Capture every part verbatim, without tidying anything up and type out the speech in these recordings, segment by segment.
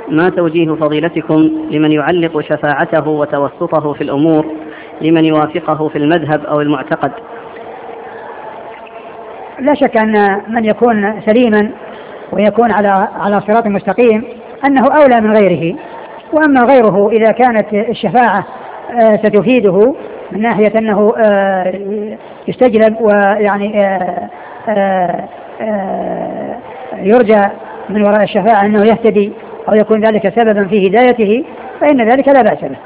ما توجيه فضيلتكم لمن يعلق شفاعته وتوسطه في الأمور لمن يوافقه في المذهب أو المعتقد؟ لا شك أن من يكون سليما ويكون على على صراط مستقيم أنه أولى من غيره. وأما غيره إذا كانت الشفاعة ستفيده من ناحية أنه يستجلب ويعني يرجى من وراء الشفاعة أنه يهتدي أو يكون ذلك سببا في هدايته فإن ذلك لا بأس به.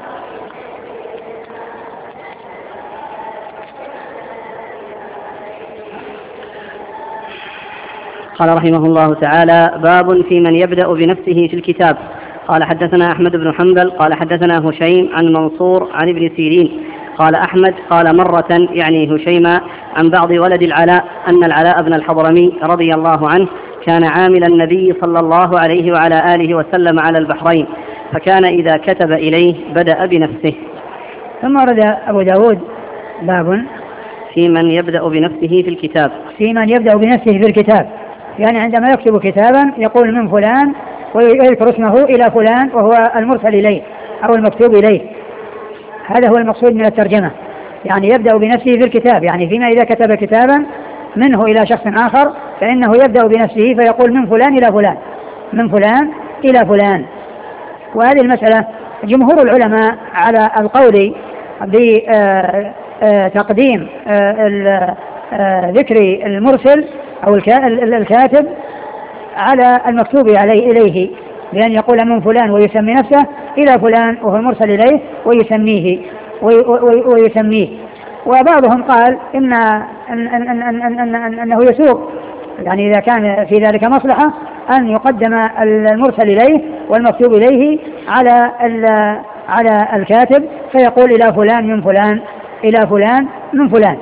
قال رحمه الله تعالى: باب في من يبدأ بنفسه في الكتاب. قال حدثنا أحمد بن حنبل قال حدثنا هشيم عن منصور عن ابن سيرين قال أحمد قال مرة يعني هشيما عن بعض ولد العلاء أن العلاء بن الحضرمي رضي الله عنه كان عامل النبي صلى الله عليه وعلى آله وسلم على البحرين، فكان إذا كتب إليه بدأ بنفسه. ثم ورد أبو داود باب في من يبدأ بنفسه في الكتاب. في من يبدأ بنفسه في الكتاب، يعني عندما يكتب كتابا يقول من فلان ويذكر اسمه إلى فلان وهو المرسل إليه أو المكتوب إليه. هذا هو المقصود من الترجمة، يعني يبدأ بنفسه في الكتاب، يعني فيما إذا كتب كتابا منه إلى شخص آخر فإنه يبدأ بنفسه فيقول من فلان إلى فلان، من فلان إلى فلان. وهذه المسألة جمهور العلماء على القول بتقديم ذكر المرسل أو الكاتب على المكتوب عليه إليه، بأن يقول من فلان ويسمي نفسه إلى فلان وهو المرسل إليه ويسميه ويسميه. وبعضهم قال إن أن أن أن أن أن أنه يسوق، يعني إذا كان في ذلك مصلحة أن يقدم المرسل إليه والمكتوب إليه على على الكاتب فيقول إلى فلان من فلان إلى فلان من فلان.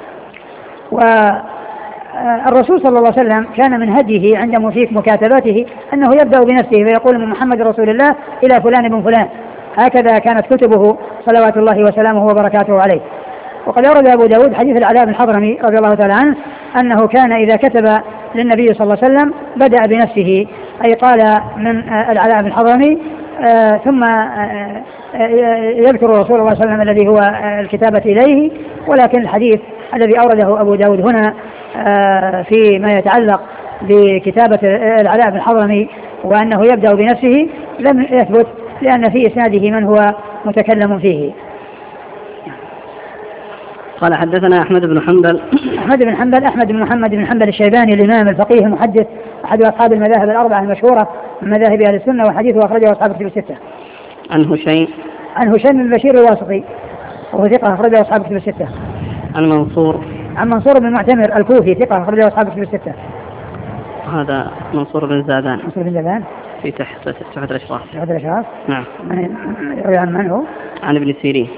والرسول صلى الله عليه وسلم كان من هديه عند في مكاتباته أنه يبدأ بنفسه فيقول من محمد رسول الله إلى فلان من فلان. هكذا كانت كتبه صلوات الله وسلامه وبركاته عليه. وقد أورد أبو داود حديث العلاء بن الحضرمي رضي الله تعالى عنه أنه كان إذا كتب للنبي صلى الله عليه وسلم بدأ بنفسه، أي قال من العلاء بن الحضرمي آه ثم آه يذكر رسول الله صلى الله عليه وسلم الذي هو الكتابة إليه. ولكن الحديث الذي أورده أبو داود هنا آه فيما يتعلق بكتابة العلاء بن الحضرمي وأنه يبدأ بنفسه لم يثبت، لأن في إسناده من هو متكلم فيه. قال حدثنا أحمد بن حنبل أحمد بن حنبل أحمد بن محمد بن حنبل الشيباني الإمام الفقيه المحدث أحد أصحاب المذاهب الأربعة المشهورة من مذاهب أهل السنة، وحديثه أخرجه أصحاب الكتب الستة. عن هشيم عن هشيم بن بشير الواسطي وهو ثقة أخرجه أصحاب الكتب الستة. عن منصور عن منصور بن معتمر الكوفي ثقة أخرجه أصحاب الكتب الستة. هذا منصور بن زادان. منصور بن زادان في تحت تحت الأشراف. تحت الأشراف. نعم. يروي عن من هو؟ عن ابن سيرين.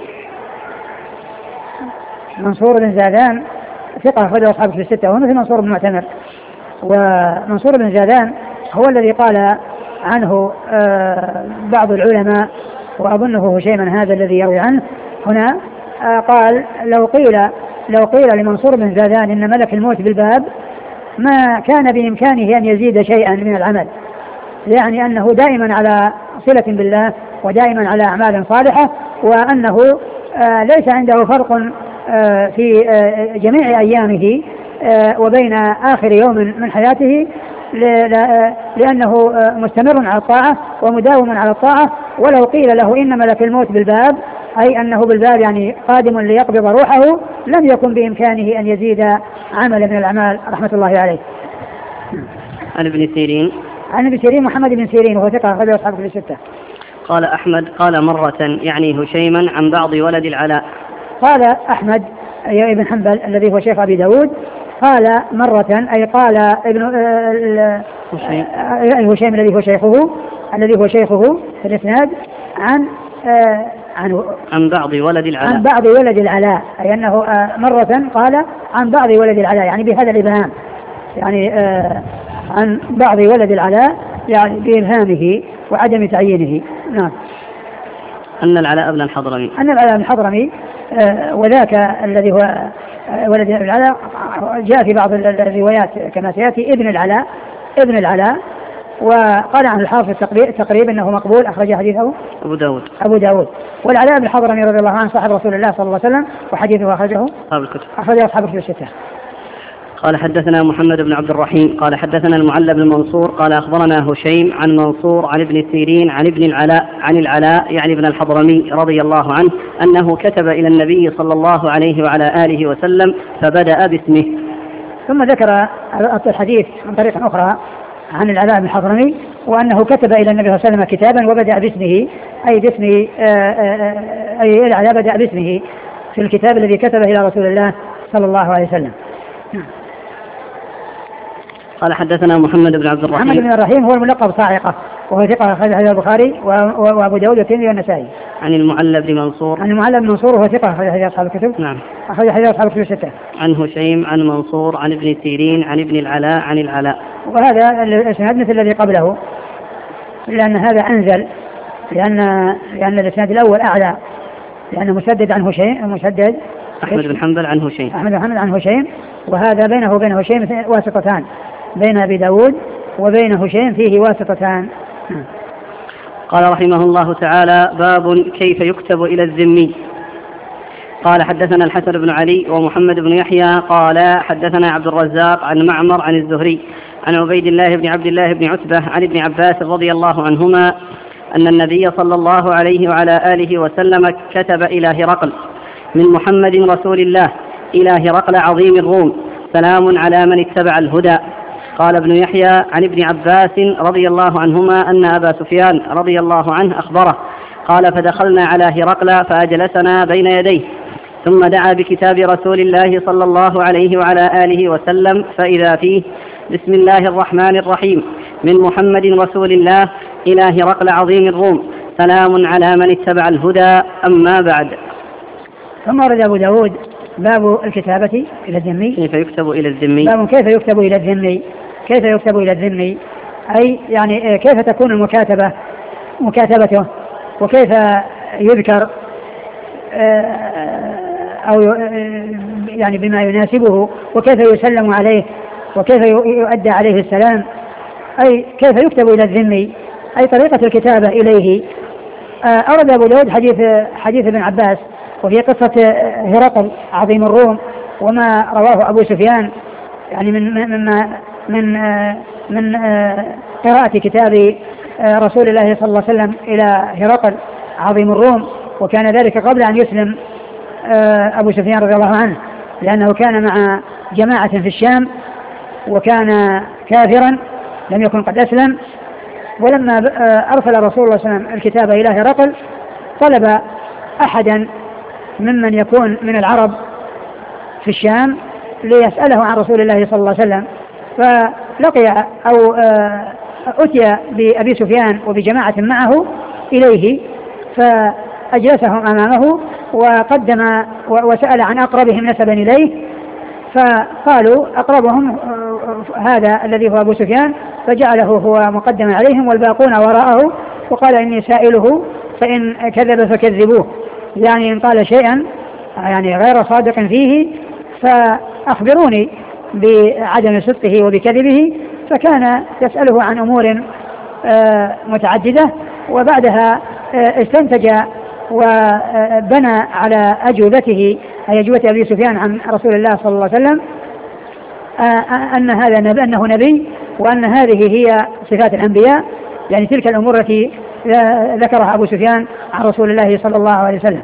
منصور بن زادان ثقة أخرجه أصحاب الكتب الستة، وهو مثل منصور بن معتمر. ومنصور بن زادان هو الذي قال عنه آه بعض العلماء، وأظنه هشيما هذا الذي يروي عنه هنا، آه قال لو قيل لو قيل لمنصور بن زادان إن ملك الموت بالباب ما كان بإمكانه أن يزيد شيئا من العمل، يعني أنه دائما على صلة بالله ودائما على أعمال صالحة، وأنه آه ليس عنده فرق آه في آه جميع أيامه آه وبين آخر يوم من حياته، لأنه مستمر على الطاعة ومداوم على الطاعة. ولو قيل له إن ملك الموت بالباب أي أنه بالباب يعني قادم ليقبض روحه لم يكن بإمكانه أن يزيد عمل من الأعمال رحمة الله عليه. عن ابن سيرين عن ابن سيرين محمد بن سيرين وهو ثقة أخرجه أصحاب الكتب الستة. قال أحمد قال مرة يعني هشيما عن بعض ولد العلاء. قال أحمد أي ابن حنبل الذي هو شيخ أبي داود قال مرة أي قال ابن هشيم هشيم الذي هو شيخه الذي هو شيخه في الإسناد عن عن عن بعض ولد العلاء عن بعض ولد العلاء، أي أنه مرة قال عن بعض ولد العلاء يعني بهذا الإبهام، يعني عن بعض ولد العلاء يعني بإبهامه وعدم تعيينه. نعم. أن العلاء بن الحضرمي أن العلاء بن الحضرمي وذاك الذي هو ولد العلاء جاء في بعض الروايات كما سيأتي ابن العلاء ابن العلاء وقال عنه الحافظ تقريب أنه مقبول، أخرج حديثه أبو داود أبو داود. والعلاء بن الحضرمي رضي الله عنه صاحب رسول الله صلى الله عليه وسلم، وحديثه أخرجه أصحاب الكتب أخرجه أصحاب الكتب الستة. قال حدثنا محمد بن عبد الرحيم قال حدثنا المعلى بن منصور قال أخبرنا هشيم عن منصور عن ابن سيرين عن ابن العلاء عن العلاء يعني ابن الحضرمي رضي الله عنه أنه كتب إلى النبي صلى الله عليه وعلى آله وسلم فبدأ باسمه. ثم ذكر الحديث من طريق أخرى عن العلاء بن الحضرمي وأنه كتب إلى النبي صلى الله عليه وسلم كتابا وبدأ باسمه، أي باسم أي العلاء بدأ باسمه في الكتاب الذي كتبه إلى رسول الله صلى الله عليه وسلم. قال حدثنا محمد بن عبد الرحيم. محمد بن الرحيم هو الملقب صاعقة، وهو ثقة أخرج حديث البخاري وأبو داود والترمذي والنسائي. عن المعلى بن منصور. عن المعلى بن منصور وهو ثقة أخرج حديث أصحاب الكتب. نعم. أخرج حديث أصحاب الكتب الستة. عن هشيم عن منصور عن ابن سيرين عن ابن العلاء عن العلاء. وهذا الإسناد مثل الذي قبله، لأن هذا أنزل، لأن لأن الإسناد الأول أعلى، لأن مسدد عن هشيم، مسدد أحمد بن حنبل عن هشيم. أحمد بن حنبل عن هشيم، وهذا بينه وبين هشيم واسطتان، بين أبي داود وبين هشيم فيه واسطتان. قال رحمه الله تعالى: باب كيف يكتب إلى الذمي. قال حدثنا الحسن بن علي ومحمد بن يحيى قال حدثنا عبد الرزاق عن معمر عن الزهري عن عبيد الله بن عبد الله بن عتبة عن ابن عباس رضي الله عنهما أن النبي صلى الله عليه وعلى آله وسلم كتب إلى هرقل من محمد رسول الله إلى هرقل عظيم الروم: سلام على من اتبع الهدى. قال ابن يحيى عن ابن عباس رضي الله عنهما أن أبا سفيان رضي الله عنه أخبره قال: فدخلنا على هرقل فأجلسنا بين يديه، ثم دعا بكتاب رسول الله صلى الله عليه وعلى آله وسلم فإذا فيه: بسم الله الرحمن الرحيم، من محمد رسول الله إلى هرقل عظيم الروم: سلام على من اتبع الهدى، أما بعد. ثم ورد أبو داود باب الكتابة إلى الذمي. كيف يكتب إلى الذمي. باب كيف يكتب إلى الذمي. كيف يكتب إلى الذمي أي يعني كيف تكون المكاتبة مكاتبته، وكيف يذكر أو يعني بما يناسبه، وكيف يسلم عليه، وكيف يؤدى عليه السلام، أي كيف يكتب إلى الذمي، أي طريقة الكتابة إليه. أورد أبو داود حديث حديث ابن عباس وفي قصة هرقل عظيم الروم وما رواه أبو سفيان، يعني من من من من قراءة كتاب رسول الله صلى الله عليه وسلم إلى هرقل عظيم الروم، وكان ذلك قبل أن يسلم أبو سفيان رضي الله عنه، لأنه كان مع جماعة في الشام وكان كافرا لم يكن قد أسلم. ولما أرسل رسول الله صلى الله عليه وسلم الكتاب إلى هرقل طلب أحدا ممن يكون من العرب في الشام ليسأله عن رسول الله صلى الله عليه وسلم، فلقي أو أتي بأبي سفيان وبجماعة معه إليه فأجلسهم أمامه وقدم وسأل عن أقربهم نسبا إليه، فقالوا أقربهم هذا الذي هو أبو سفيان، فجعله هو مقدما عليهم والباقون وراءه، وقال: إني سائله فإن كذب فكذبوه، يعني إن قال شيئا يعني غير صادق فيه فأخبروني بعدم صدقه وبكذبه. فكان يسأله عن أمور متعددة، وبعدها استنتج وبنى على أجوبته أي أجوبة أبي سفيان عن رسول الله صلى الله عليه وسلم أن هذا نبي أنه نبي، وأن هذه هي صفات الأنبياء، يعني تلك الأمور التي ذكرها أبو سفيان عن رسول الله صلى الله عليه وسلم.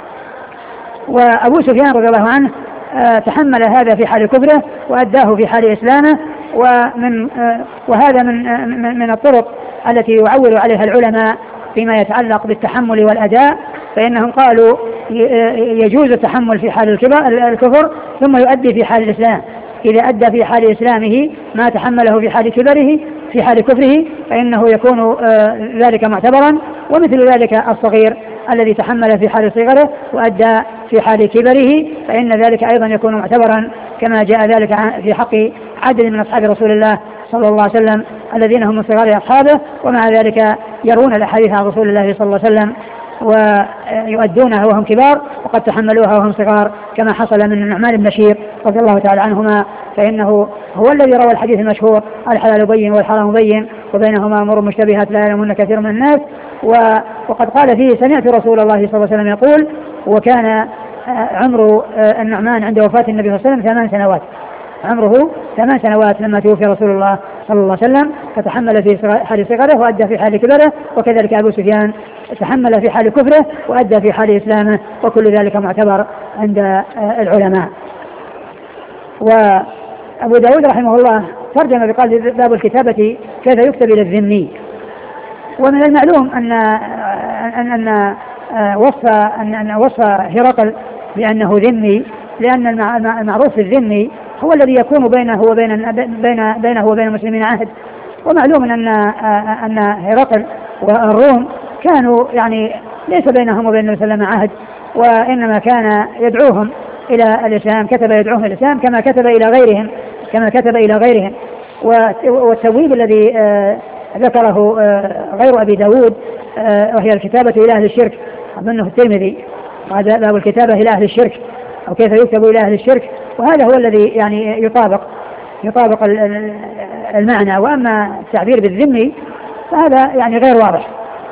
وأبو سفيان رضي الله عنه تحمل هذا في حال كفره وأداه في حال إسلامه، ومن وهذا من من الطرق التي يعول عليها العلماء فيما يتعلق بالتحمل والأداء، فإنهم قالوا يجوز التحمل في حال الكفر ثم يؤدي في حال الإسلام. إذا أدى في حال إسلامه ما تحمله في حال كبره في حال كفره فإنه يكون ذلك معتبرا، ومثل ذلك الصغير الذي تحمل في حال صغره وأدى في حال كبره فإن ذلك أيضا يكون معتبرا، كما جاء ذلك في حق عدد من أصحاب رسول الله صلى الله عليه وسلم الذين هم من صغار أصحابه، ومع ذلك يرون الأحاديث عن رسول الله صلى الله عليه وسلم ويؤدونها وهم كبار وقد تحملوها وهم صغار، كما حصل من النعمان بن بشير رضي الله تعالى عنهما، فإنه هو الذي روى الحديث المشهور: الحلال بين والحرام بين وبينهما أمور مشتبهات لا يعلمون كثير من الناس. وقد قال فيه سمعت رسول الله صلى الله عليه وسلم يقول، وكان عمر النعمان عند وفاة النبي صلى الله عليه وسلم ثمان سنوات، عمره ثمان سنوات لما توفي رسول الله صلى الله عليه وسلم، فتحمل في حال صغره وأدى في حال كبره، وكذلك أبو سفيان تحمل في حال كفره وأدى في حال إسلامه، وكل ذلك معتبر عند العلماء. وأبو داود رحمه الله ترجم بقال باب الكتابة كيف يكتب إلى الذمي. ومن المعلوم أن أن أن وصف أن أن وصف هرقل بأنه ذمي، لأن المعروف في الذمي هو الذي يكون بينه وبين بين بينه وبين المسلمين عهد. ومعلوم أن أن هرقل والروم كانوا يعني ليس بينهم وبين النبي صلى الله عليه وسلم عهد، وإنما كان يدعوهم إلى الإسلام، كتب يدعوهم إلى الإسلام كما كتب إلى غيرهم كما كتب إلى غيرهم. والتبويب الذي ذكره غير أبي داود وهي الكتابة إلى أهل الشرك، أظنه الترمذي، هذا باب الكتابة إلى أهل الشرك أو كيف يكتب إلى أهل الشرك، وهذا هو الذي يعني يطابق يطابق المعنى. وأما التعبير بالذمي فهذا يعني غير واضح.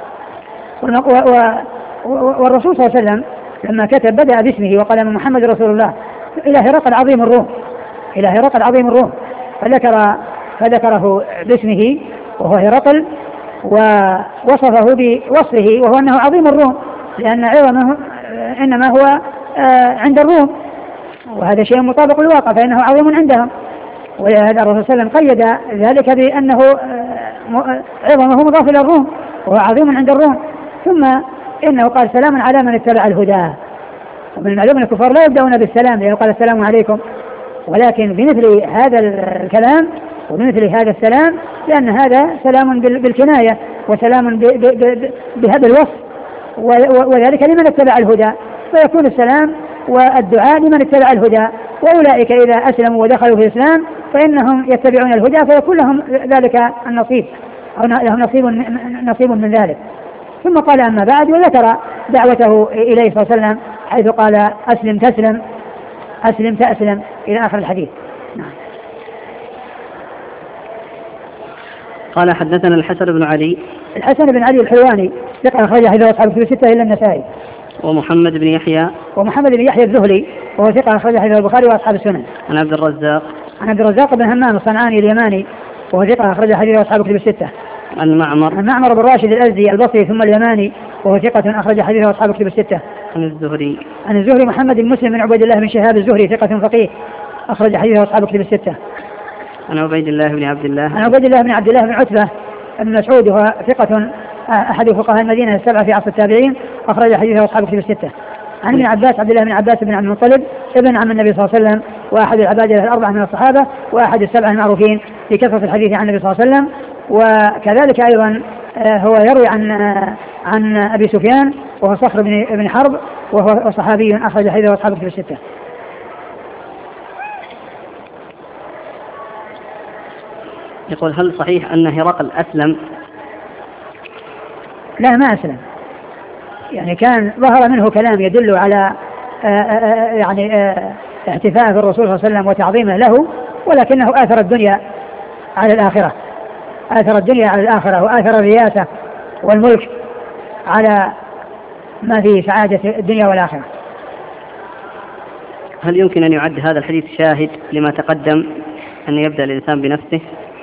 والرسول صلى الله عليه وسلم لما كتب بدأ باسمه وقال محمد رسول الله إلى هرقل عظيم الروم إلى هرقل عظيم الروم فذكر فذكره باسمه وهو هرقل، ووصفه بوصفه وهو أنه عظيم الروم، لأن عظمه إنما هو عند الروم، وهذا شيء مطابق للواقع، فإنه عظيم عندهم. ولهذا الرسول صلى الله عليه وسلم قيد ذلك بأنه عظمه مضاف إلى الروم وهو عظيم عند الروم. ثم إنه قال سلام على من اتبع الهدى. ومن المعلوم أن الكفار لا يبدأون بالسلام لأنه قال السلام عليكم، ولكن بمثل هذا الكلام وبمثل هذا السلام، لأن هذا سلام بالكناية وسلام بهذا الوصف، وذلك لمن اتبع الهدى، فيكون السلام والدعاء لمن اتبع الهدى. وأولئك إذا أسلموا ودخلوا في الإسلام فإنهم يتبعون الهدى، فيكون لهم ذلك النصيب أو لهم نصيب نصيب من ذلك. ثم قال أما بعد، وذكر دعوته إليه صلى الله عليه وسلم حيث قال أسلم تسلم أسلم تأسلم إلى آخر الحديث. نعم. قال حدثنا الحسن بن علي الحسن بن علي الحلواني ثقة أخرج حديثه أصحاب الكتب الستة إلا النسائي. ومحمد بن يحيى ومحمد بن يحيى الذهلي وهو ثقة أخرج حديثه البخاري وأصحاب السنن. عن عبد الرزاق عن عبد الرزاق بن همام الصنعاني اليماني وهو ثقة أخرج حديثه أصحاب الكتب الستة. عن معمر عن معمر بن راشد الأزدي البصري ثم اليماني وهو ثقة أخرج حديثه أصحاب الكتب الستة. عن الزهري عن الزهري محمد بن مسلم بن عبيد الله بن شهاب الزهري ثقة فقيه أخرج حديثه أصحاب الكتب الستة. عن عبيد الله بن عبد الله عن عبيد الله بن عبد الله بن عتبة بن مسعود وهو ثقة أحد فقهاء المدينة السبعة في عصر التابعين أخرج حديثه أصحاب الكتب الستة. عن ابن عباس عبد الله بن عباس بن عبد المطلب ابن عم النبي صلى الله عليه وسلم وأحد العبادلة الأربعة من الصحابة وأحد السبعة المعروفين في كثرة الحديث عن النبي صلى الله عليه وسلم. وكذلك أيضا هو يروي عن عن أبي سفيان وهو صخر بن بن حرب وهو صحابي أخرج حديثه أصحاب الكتب الستة. يقول هل صحيح أن هرقل أسلم؟ لا ما أسلم، يعني كان ظهر منه كلام يدل على يعني احتفاء بالرسول صلى الله عليه وسلم وتعظيمه له، ولكنه آثر الدنيا على الآخرة آثر الدنيا على الآخرة وآثر الرياسة والملك على ما فيه سعادة الدنيا والآخرة. هل يمكن أن يعد هذا الحديث شاهد لما تقدم أن يبدأ الإنسان بنفسه؟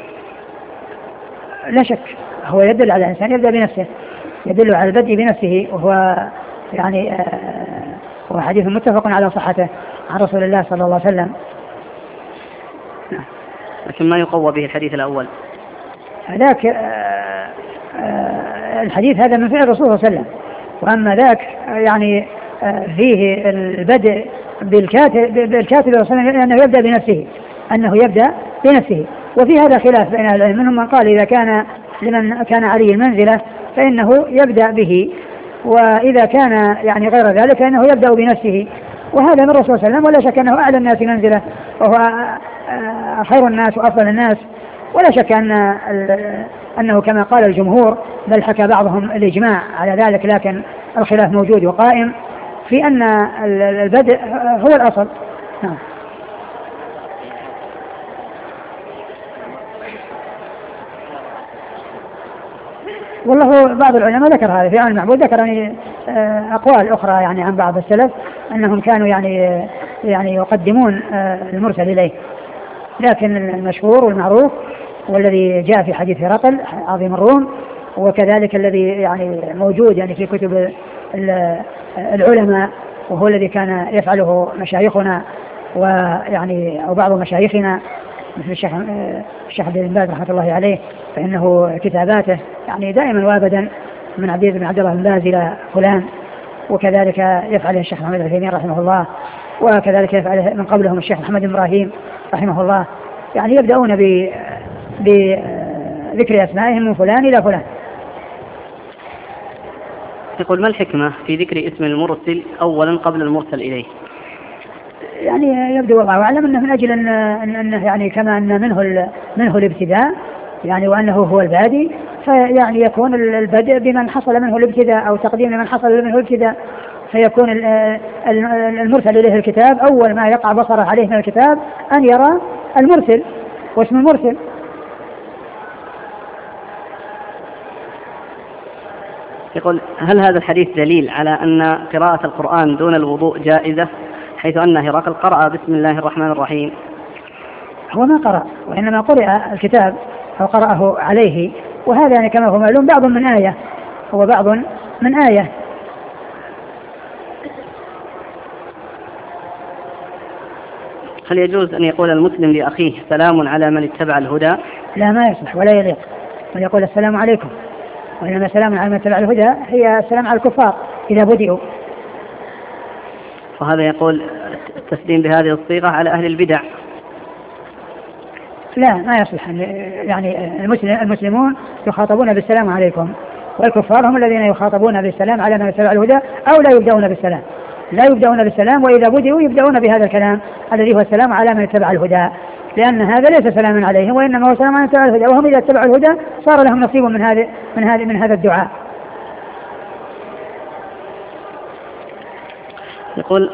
لا شك، هو يدل على الإنسان يبدأ بنفسه، يدل على البدء بنفسه، وهو يعني آه هو حديث متفق على صحته عن رسول الله صلى الله عليه وسلم. لكن ما يقوى به الحديث الأول. ذاك آه آه الحديث هذا من فعل الرسول صلى الله عليه وسلم، وأما ذاك يعني آه فيه البدء بالكاتب بالكاتب صلى الله عليه وسلم أنه يبدأ بنفسه أنه يبدأ بنفسه. وفي هذا خلاف بين أهل العلم، منهم من قال إذا كان لمن كان عليه المنزلة فإنه يبدأ به، وإذا كان يعني غير ذلك فإنه يبدأ بنفسه، وهذا من الرسول صلى الله عليه وسلم، ولا شك أنه أعلى الناس منزلة وهو خير الناس وأفضل الناس، ولا شك أن أنه كما قال الجمهور، بل حكى بعضهم الإجماع على ذلك، لكن الخلاف موجود وقائم في أن البدء هو الأصل. نعم. والله بعض العلماء ذكر هذا في عن المعبود، ذكر يعني أقوال أخرى يعني عن بعض السلف أنهم كانوا يعني يعني يقدمون المرسل إليه، لكن المشهور والمعروف والذي جاء في حديث هرقل عظيم الروم، وكذلك الذي يعني موجود يعني في كتب العلماء، وهو الذي كان يفعله مشايخنا ويعني أو بعض مشايخنا مثل الشيخ الشيخ عبد الباز رحمة الله عليه، فإنه كتاباته يعني دائما وابدا من عبد بن عبد الله بن باز إلى فلان، وكذلك يفعل الشيخ محمد العثيمين رحمه الله، وكذلك يفعل من قبلهم الشيخ محمد بن إبراهيم رحمه الله، يعني يبدأون بذكر أسمائهم من فلان إلى فلان. يقول: ما الحكمة في ذكر اسم المرسل أولا قبل المرسل إليه؟ يعني يبدو والله أعلم أنه من أجل أن أنه يعني كما أن منه منه الابتداء يعني وأنه هو البادي، فيعني يكون البدء بمن حصل منه الابتداء أو تقديم من حصل منه الابتداء، فيكون المرسل إليه الكتاب أول ما يقع بصره عليه من الكتاب أن يرى المرسل واسم المرسل. يقول: هل هذا الحديث دليل على أن قراءة القرآن دون الوضوء جائزة، حيث أن هرقل قرأ بسم الله الرحمن الرحيم؟ هو ما قرأ، وإنما قرأ الكتاب أو قرأه عليه، وهذا يعني كما هو معلوم بعض من آية، هو بعض من آية. هل يجوز أن يقول المسلم لأخيه سلام على من اتبع الهدى؟ لا، ما يصلح ولا يليق أن يقول السلام عليكم، وإنما سلام على من اتبع الهدى هي السلام على الكفار إذا بدئوا. وهذا يقول التسليم بهذه الصيغة على أهل البدع. لا، ما يصلح. يعني المسلم المسلمون يخاطبون بالسلام عليكم، والكفار هم الذين يخاطبون بالسلام على من اتبع الهدى، أو لا يبدأون بالسلام، لا يبدأون بالسلام، وإذا بدئوا يبدأون بهذا الكلام الذي هو السلام على من اتبع الهدى، لأن هذا ليس سلاما عليهم، وإنما هو سلام على من اتبع الهدى، وهم إذا اتبعوا الهدى صار لهم نصيب من هذا من هذا من هذا الدعاء. يقول: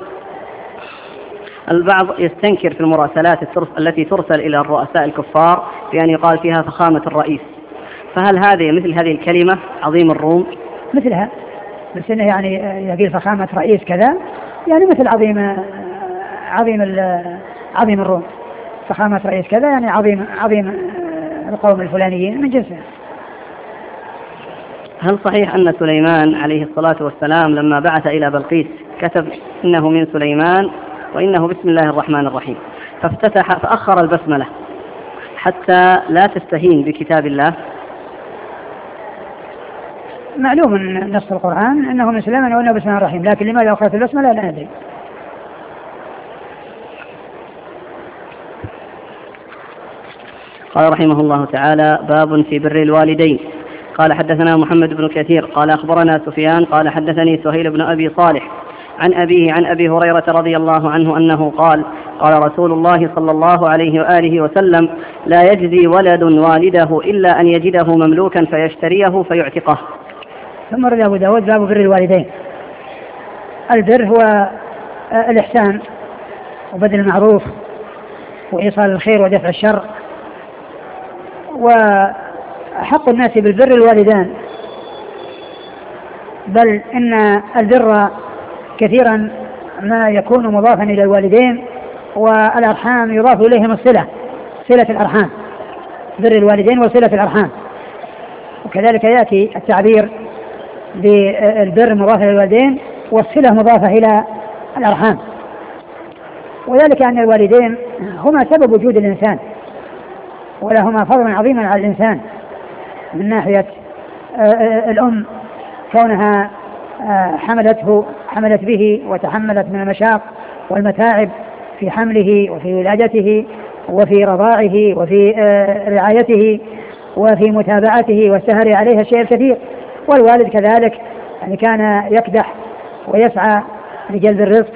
البعض يستنكر في المراسلات التي ترسل إلى الرؤساء الكفار بأن يقال فيها فخامة الرئيس، فهل هذه مثل هذه الكلمة عظيم الروم؟ مثلها، بس إنه يعني يقول فخامة رئيس كذا، يعني مثل عظيم عظيم عظيم الروم، فخامة رئيس كذا يعني عظيم عظيم القوم الفلانيين من جنسه. هل صحيح أن سليمان عليه الصلاة والسلام لما بعث إلى بلقيس كتب إنه من سليمان وإنه بسم الله الرحمن الرحيم، فافتتح فأخر البسملة حتى لا تستهين بكتاب الله؟ معلوم من نص القرآن أنه من سليمان وإنه بسم الله الرحيم، لكن لماذا أخرت البسملة لا ندري. قال رحمه الله تعالى: باب في بر الوالدين. قال: حدثنا محمد بن كثير قال أخبرنا سفيان قال حدثني سهيل بن أبي صالح عن أبيه عن أبي هريرة رضي الله عنه أنه قال: قال رسول الله صلى الله عليه وآله وسلم: لا يجزي ولد والده إلا أن يجده مملوكا فيشتريه فيعتقه. ثم رد أبو داود: باب بر الوالدين. البر هو الإحسان وبذل المعروف وإيصال الخير ودفع الشر، وحق الناس بالبر الوالدان، بل إن البر كثيرا ما يكون مضافا إلى الوالدين، والأرحام يضاف إليهم الصلة، صلة الأرحام، بر الوالدين وصلة الأرحام. وكذلك يأتي التعبير بالبر مضافة إلى الوالدين والصلة مضافة إلى الأرحام، وذلك أن الوالدين هما سبب وجود الإنسان، ولهما فضل عظيم على الإنسان من ناحية الأم كونها حملته حملت به وتحملت من المشاق والمتاعب في حمله وفي ولادته وفي رضاعه وفي رعايته وفي متابعته والسهر عليها الشيء الكثير. والوالد كذلك يعني كان يكدح ويسعى لجلب الرزق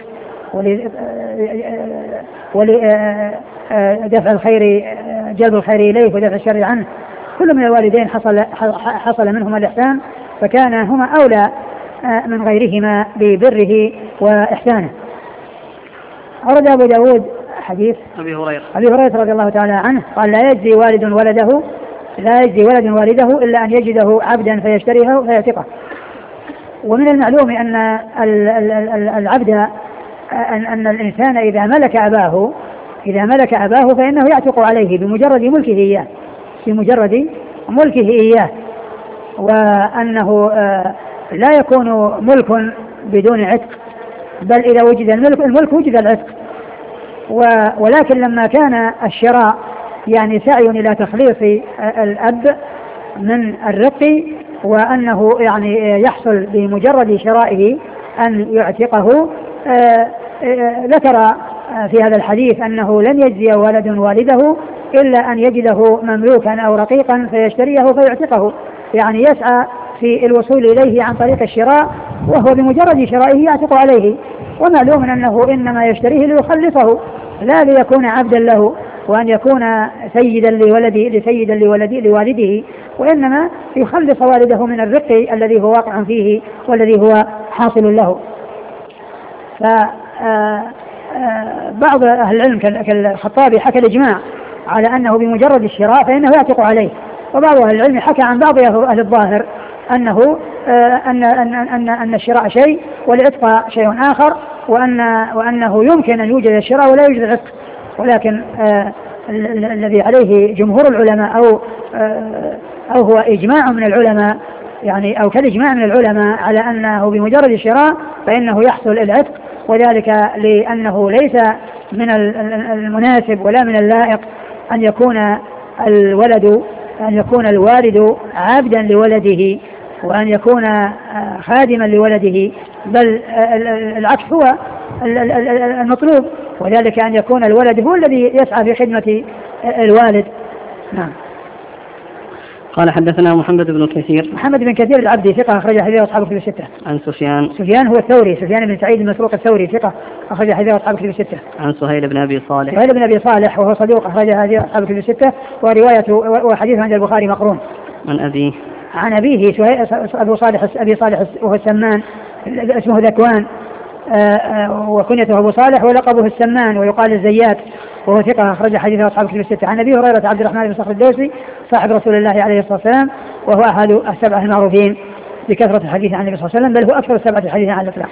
ولدفع الخير، جلب الخير إليه ودفع الشر عنه. كل من الوالدين حصل حصل منهما الإحسان، فكان هما أولى من غيرهما ببره وإحسانه. أورد أبو داود حديث أبي هريرة أبي هريرة رضي الله تعالى عنه قال: لا يجزي والد ولده لا يجزي ولد والده إلا أن يجده عبدا فيشتريه فيعتقه. ومن المعلوم أن العبد أن, أن الإنسان إذا ملك أباه إذا ملك أباه فإنه يعتق عليه بمجرد ملكه إياه بمجرد ملكه إياه وأنه لا يكون ملك بدون عتق، بل إذا وجد الملك, الملك وجد العتق. ولكن لما كان الشراء يعني سعي إلى تخليص الأب من الرق، وأنه يعني يحصل بمجرد شرائه أن يعتقه، ذكر في هذا الحديث أنه لن يجزي ولد والده إلا أن يجده مملوكا أو رقيقا فيشتريه فيعتقه، يعني يسعى في الوصول إليه عن طريق الشراء، وهو بمجرد شرائه يعتق عليه. ومعلوم أنه إنما يشتريه ليخلصه لا ليكون عبدا له وأن يكون سيدا لولده لسيدا لولده لوالده، وإنما يخلص والده من الرق الذي هو واقع فيه والذي هو حاصل له. فبعض أهل العلم كالخطابي حكى الإجماع على أنه بمجرد الشراء فإنه يعتق عليه، وبعض أهل العلم حكى عن بعض أهل الظاهر أنه أن أن أن أن الشراء شيء والعتق شيء آخر، وأن وأنه يمكن أن يوجد الشراء ولا يوجد العتق. ولكن الذي عليه جمهور العلماء أو أو هو إجماع من العلماء يعني أو كالإجماع من العلماء على أنه بمجرد الشراء فإنه يحصل العتق، وذلك لأنه ليس من المناسب ولا من اللائق أن يكون الولد أن يكون الوالد عبدا لولده وأن يكون خادما لولده، بل العكس هو المطلوب، وذلك أن يكون الولد هو الذي يسعى في خدمة الوالد. نعم. قال حدثنا محمد بن كثير. محمد بن كثير العبدي ثقة أخرج حديثه أصحاب الكتب الستة. عن سفيان. سفيان هو الثوري، سفيان بن سعيد المسروق الثوري ثقة أخرج حديثه أصحاب الكتب الستة. عن سهيل بن أبي صالح. سهيل بن أبي صالح وهو صدوق أخرج حديثه أصحاب الكتب الستة، وروايته وحديثه عند البخاري مقرون. عن أبيه. عن أبيه أبو صالح أبي صالح وهو السمان، اسمه ذكوان وكنيته أبو صالح ولقبه السمان ويقال الزيات، وهو ثقة أخرج حديثه أصحاب الكتب الستة. عن أبي هريرة عبد الرحمن بن صخر الدوسي صاحب رسول الله عليه الصلاة والسلام، وهو أحد السبعة المعروفين بكثرة الحديث عن النبي صلى الله عليه وسلم، بل هو أكثر السبعة الحديث عن الإطلاق.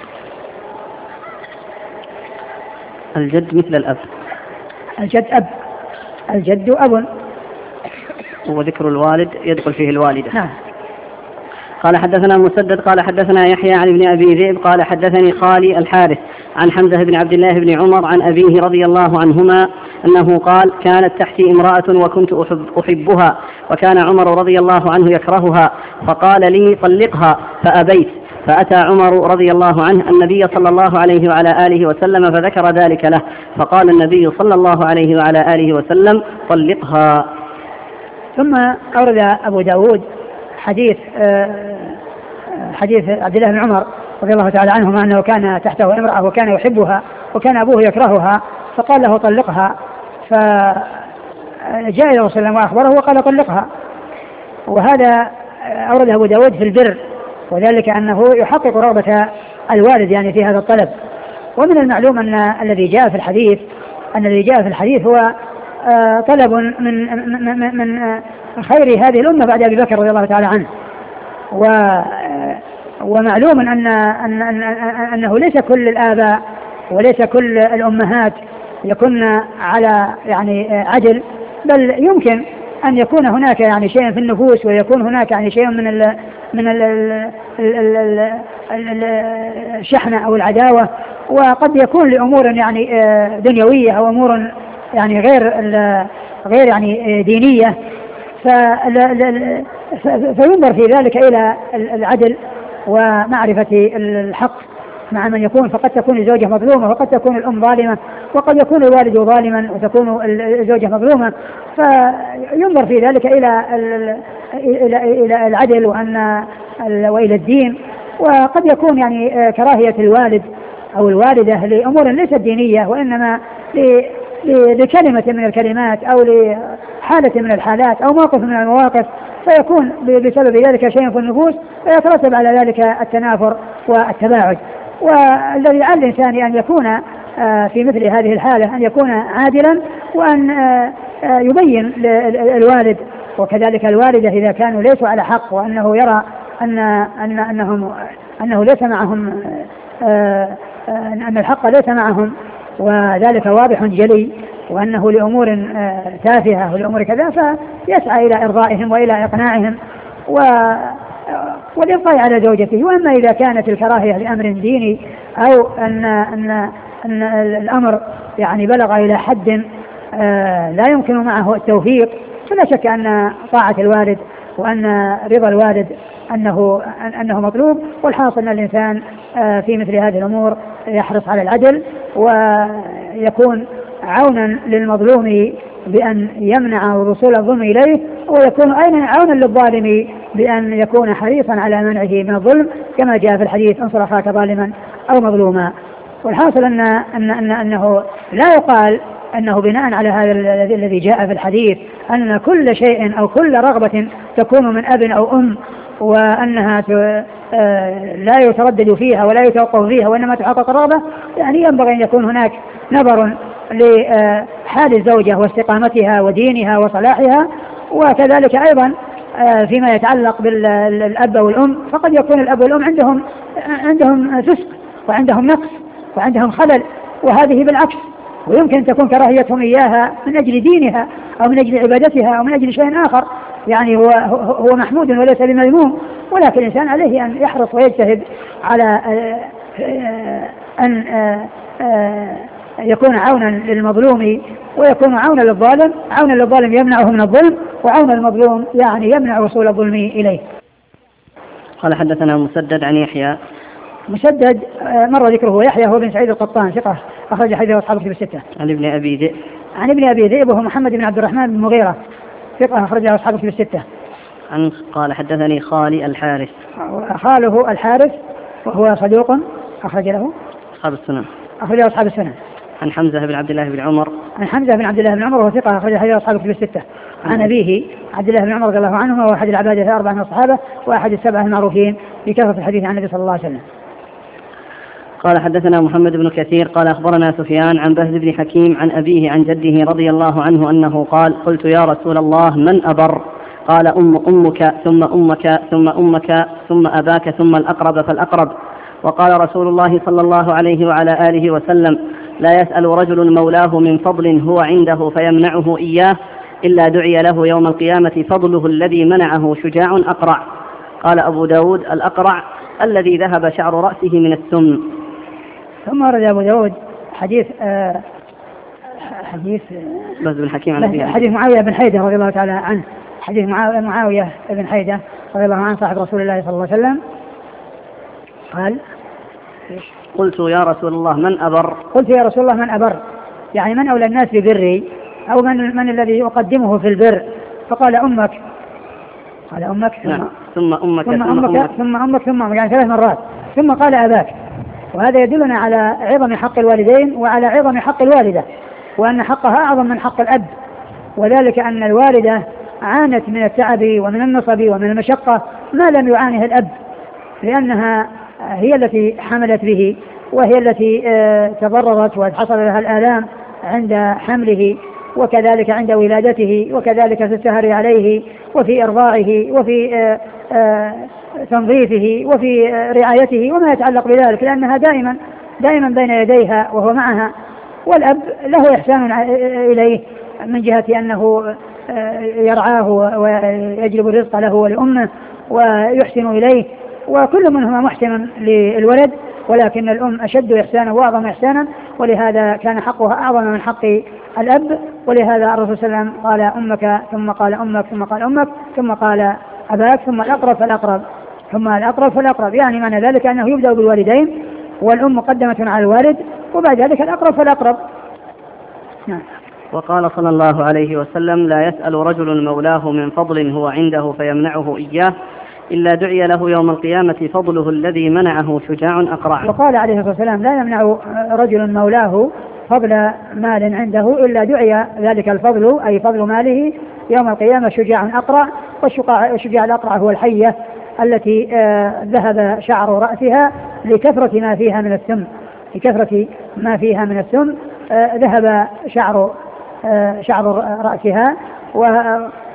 الجد مثل الأب. الجد أب، الجد أب، وذكر الوالد يدخل فيه الوالدة. نعم. قال حدثنا مسدد قال حدثنا يحيى عن ابن أبي ذئب قال حدثني خالي الحارث عن حمزة بن عبد الله بن عمر عن أبيه رضي الله عنهما أنه قال: كانت تحتي امرأة وكنت أحب أحبها، وكان عمر رضي الله عنه يكرهها، فقال لي: طلقها، فأبيت، فأتى عمر رضي الله عنه النبي صلى الله عليه وعلى آله وسلم فذكر ذلك له، فقال النبي صلى الله عليه وعلى آله وسلم: طلقها. ثم أورد أبو داود حديث حديث عبد الله بن عمر رضي الله تعالى عنهما أنه كان تحته امرأة وكان يحبها وكان أبوه يكرهها، فقال له: طلقها، فجاء إلى رسول الله وأخبره وقال: طلقها. وهذا أورده أبو داود في البر، وذلك أنه يحقق رغبة الوالد يعني في هذا الطلب. ومن المعلوم أن الذي جاء في الحديث أن الذي جاء في الحديث هو طلب من من من خير هذه الأمة بعد أبي بكر رضي الله تعالى عنه. و ومعلوم أن أن أنه ليس كل الآباء وليس كل الأمهات يكون على يعني عدل، بل يمكن أن يكون هناك يعني شيء في النفوس، ويكون هناك يعني شيء من ال من ال الشحنة أو العداوة، وقد يكون لأمور يعني دنيوية أو أمور يعني غير غير يعني دينية، فينظر في ذلك إلى العدل ومعرفة الحق مع من يكون. فقد تكون الزوجة مظلومة، وقد تكون الأم ظالمة، وقد يكون الوالد ظالما وتكون الزوجة مظلومة، فينظر في ذلك إلى إلى إلى العدل وأن وإلى الدين. وقد يكون يعني كراهية الوالد أو الوالدة لأمور ليست دينية، وإنما لكلمة من الكلمات أو لحالة من الحالات أو موقف من المواقف، فيكون بسبب ذلك شيء في النفوس فيترتب على ذلك التنافر والتباعد. والذي على الإنسان أن يكون في مثل هذه الحالة أن يكون عادلا، وأن يبين للوالد وكذلك الوالدة إذا كانوا ليسوا على حق وأنه يرى أن أن أنهم أنه ليس معهم أن الحق ليس معهم وذلك واضح جلي وأنه لأمور تافهة ولأمور كذا فيسعى إلى إرضائهم وإلى إقناعهم والإبقاء على زوجته. وأما إذا كانت الكراهية لأمر ديني أو أن أن أن الأمر يعني بلغ إلى حد لا يمكن معه التوفيق فلا شك أن طاعة الوالد وأن رضا الوالد أنه أنه مطلوب. والحاصل أن الإنسان في مثل هذه الأمور يحرص على العدل ويكون عونا للمظلوم بأن يمنع وصول الظلم إليه ويكون أيضا عونا للظالم بأن يكون حريصا على منعه من الظلم كما جاء في الحديث انصر أخاك ظالما أو مظلوما. والحاصل أن أن أن أنه لا يقال أنه بناء على هذا الذي جاء في الحديث أن كل شيء أو كل رغبة تكون من أب أو أم وأنها لا يتردد فيها ولا يتوقف فيها وإنما تحقق الرغبة، يعني ينبغي أن يكون هناك نظر لحال الزوجة واستقامتها ودينها وصلاحها. وكذلك أيضا فيما يتعلق بالأب والأم فقد يكون الأب والأم عندهم عندهم فسق وعندهم نقص وعندهم خلل وهذه بالعكس، ويمكن أن تكون كراهيتهم إياها من أجل دينها أو من أجل عبادتها أو من أجل شيء آخر، يعني هو هو محمود وليس بمذموم، ولكن الإنسان عليه أن يحرص ويجتهد على أن يكون عونا للمظلوم ويكون عونا للظالم. عونا للظالم يمنعه من الظلم وعونا المظلوم يعني يمنع وصول الظلم إليه. قال حدثنا مسدد عن يحيى. مسدد مر ذكره يحيى هو بن سعيد القطان ثقة أخرج حديثه أصحاب الكتب الستة. عن ابن أبي ذئب. عن ابن أبي ذئب وهو محمد بن عبد الرحمن بن مغيرة ثقة أخرجه أصحاب الكتب الستة. عن قال حدثني خالي الحارث. خاله الحارث وهو صدوق أخرج له أصحاب السنن. أخرجه أصحاب السنن. عن حمزة بن عبد الله بن عمر. عن حمزة بن عبد الله بن عمر وهو ثقة أخرج حديثه أصحاب الكتب الستة. عن أبيه عبد الله بن عمر رضي الله عنه وهو أحد العباد الأربعة من الصحابة وأحد السبعة المعروفين بكثرة الحديث عن النبي صلى الله عليه وسلم. قال حدثنا محمد بن كثير قال أخبرنا سفيان عن بهز بن حكيم عن أبيه عن جده رضي الله عنه أنه قال قلت يا رسول الله من أبر؟ قال أم أمك ثم أمك ثم أمك ثم أباك ثم الأقرب فالأقرب. وقال رسول الله صلى الله عليه وعلى آله وسلم لا يسأل رجل مولاه من فضل هو عنده فيمنعه إياه إلا دعي له يوم القيامة فضله الذي منعه شجاع أقرع. قال أبو داود الأقرع الذي ذهب شعر رأسه من السم. ثم ورد أبو داود حديث آه حديث بهز بن حكيم عن أبيه حديث معاوية بن حيدة رضي الله تعالى عنه حديث معاوية بن حيدة رضي الله عنه صاحب رسول الله صلى الله عليه وسلم قال قلت يا رسول الله من أبر؟ قلت يا رسول الله من أبر يعني من أولى الناس ببري أو من, من الذي يقدمه في البر؟ فقال أمك. قال أمك ثم, نعم. ثم أمك ثم أمك ثم أمك ثم أمك ثم أمك يعني ثلاث مرات ثم قال أباك. وهذا يدلنا على عظم حق الوالدين وعلى عظم حق الوالدة وأن حقها أعظم من حق الأب، وذلك أن الوالدة عانت من التعب ومن النصب ومن المشقة ما لم يعانه الأب، لأنها هي التي حملت به وهي التي تضررت وحصل لها الآلام عند حمله وكذلك عند ولادته وكذلك في السهر عليه وفي إرضاعه وفي تنظيفه وفي رعايته وما يتعلق بذلك، لأنها دائما دائما بين يديها وهو معها. والأب له إحسان إليه من جهة أنه يرعاه ويجلب الرزق له ولأمه ويحسن إليه، وكل منهما محسن للولد، ولكن الأم أشد إحسانا وأعظم إحسانا، ولهذا كان حقها أعظم من حق الأب. ولهذا الرسول صلى الله عليه وسلم قال أمك ثم قال أمك ثم قال أمك ثم قال أباك ثم الأقرب فالأقرب ثم الأقرب فالأقرب، يعني معنى ذلك أنه يبدأ بالوالدين والأم مقدمة على الوالد وبعد ذلك الأقرب فالأقرب. نعم. وقال صلى الله عليه وسلم لا يسأل رجل مولاه من فضل هو عنده فيمنعه إياه إلا دعي له يوم القيامة فضله الذي منعه شجاع أقرع. وقال عليه الصلاة والسلام لا يمنع رجل مولاه فضل مال عنده إلا دعي ذلك الفضل أي فضل ماله يوم القيامة شجاع أقرع. والشجاع الأقرع هو الحية التي آه ذهب شعر رأسها لكثرة ما فيها من السم لكثرة ما فيها من السم آه ذهب شعر آه شعر رأسها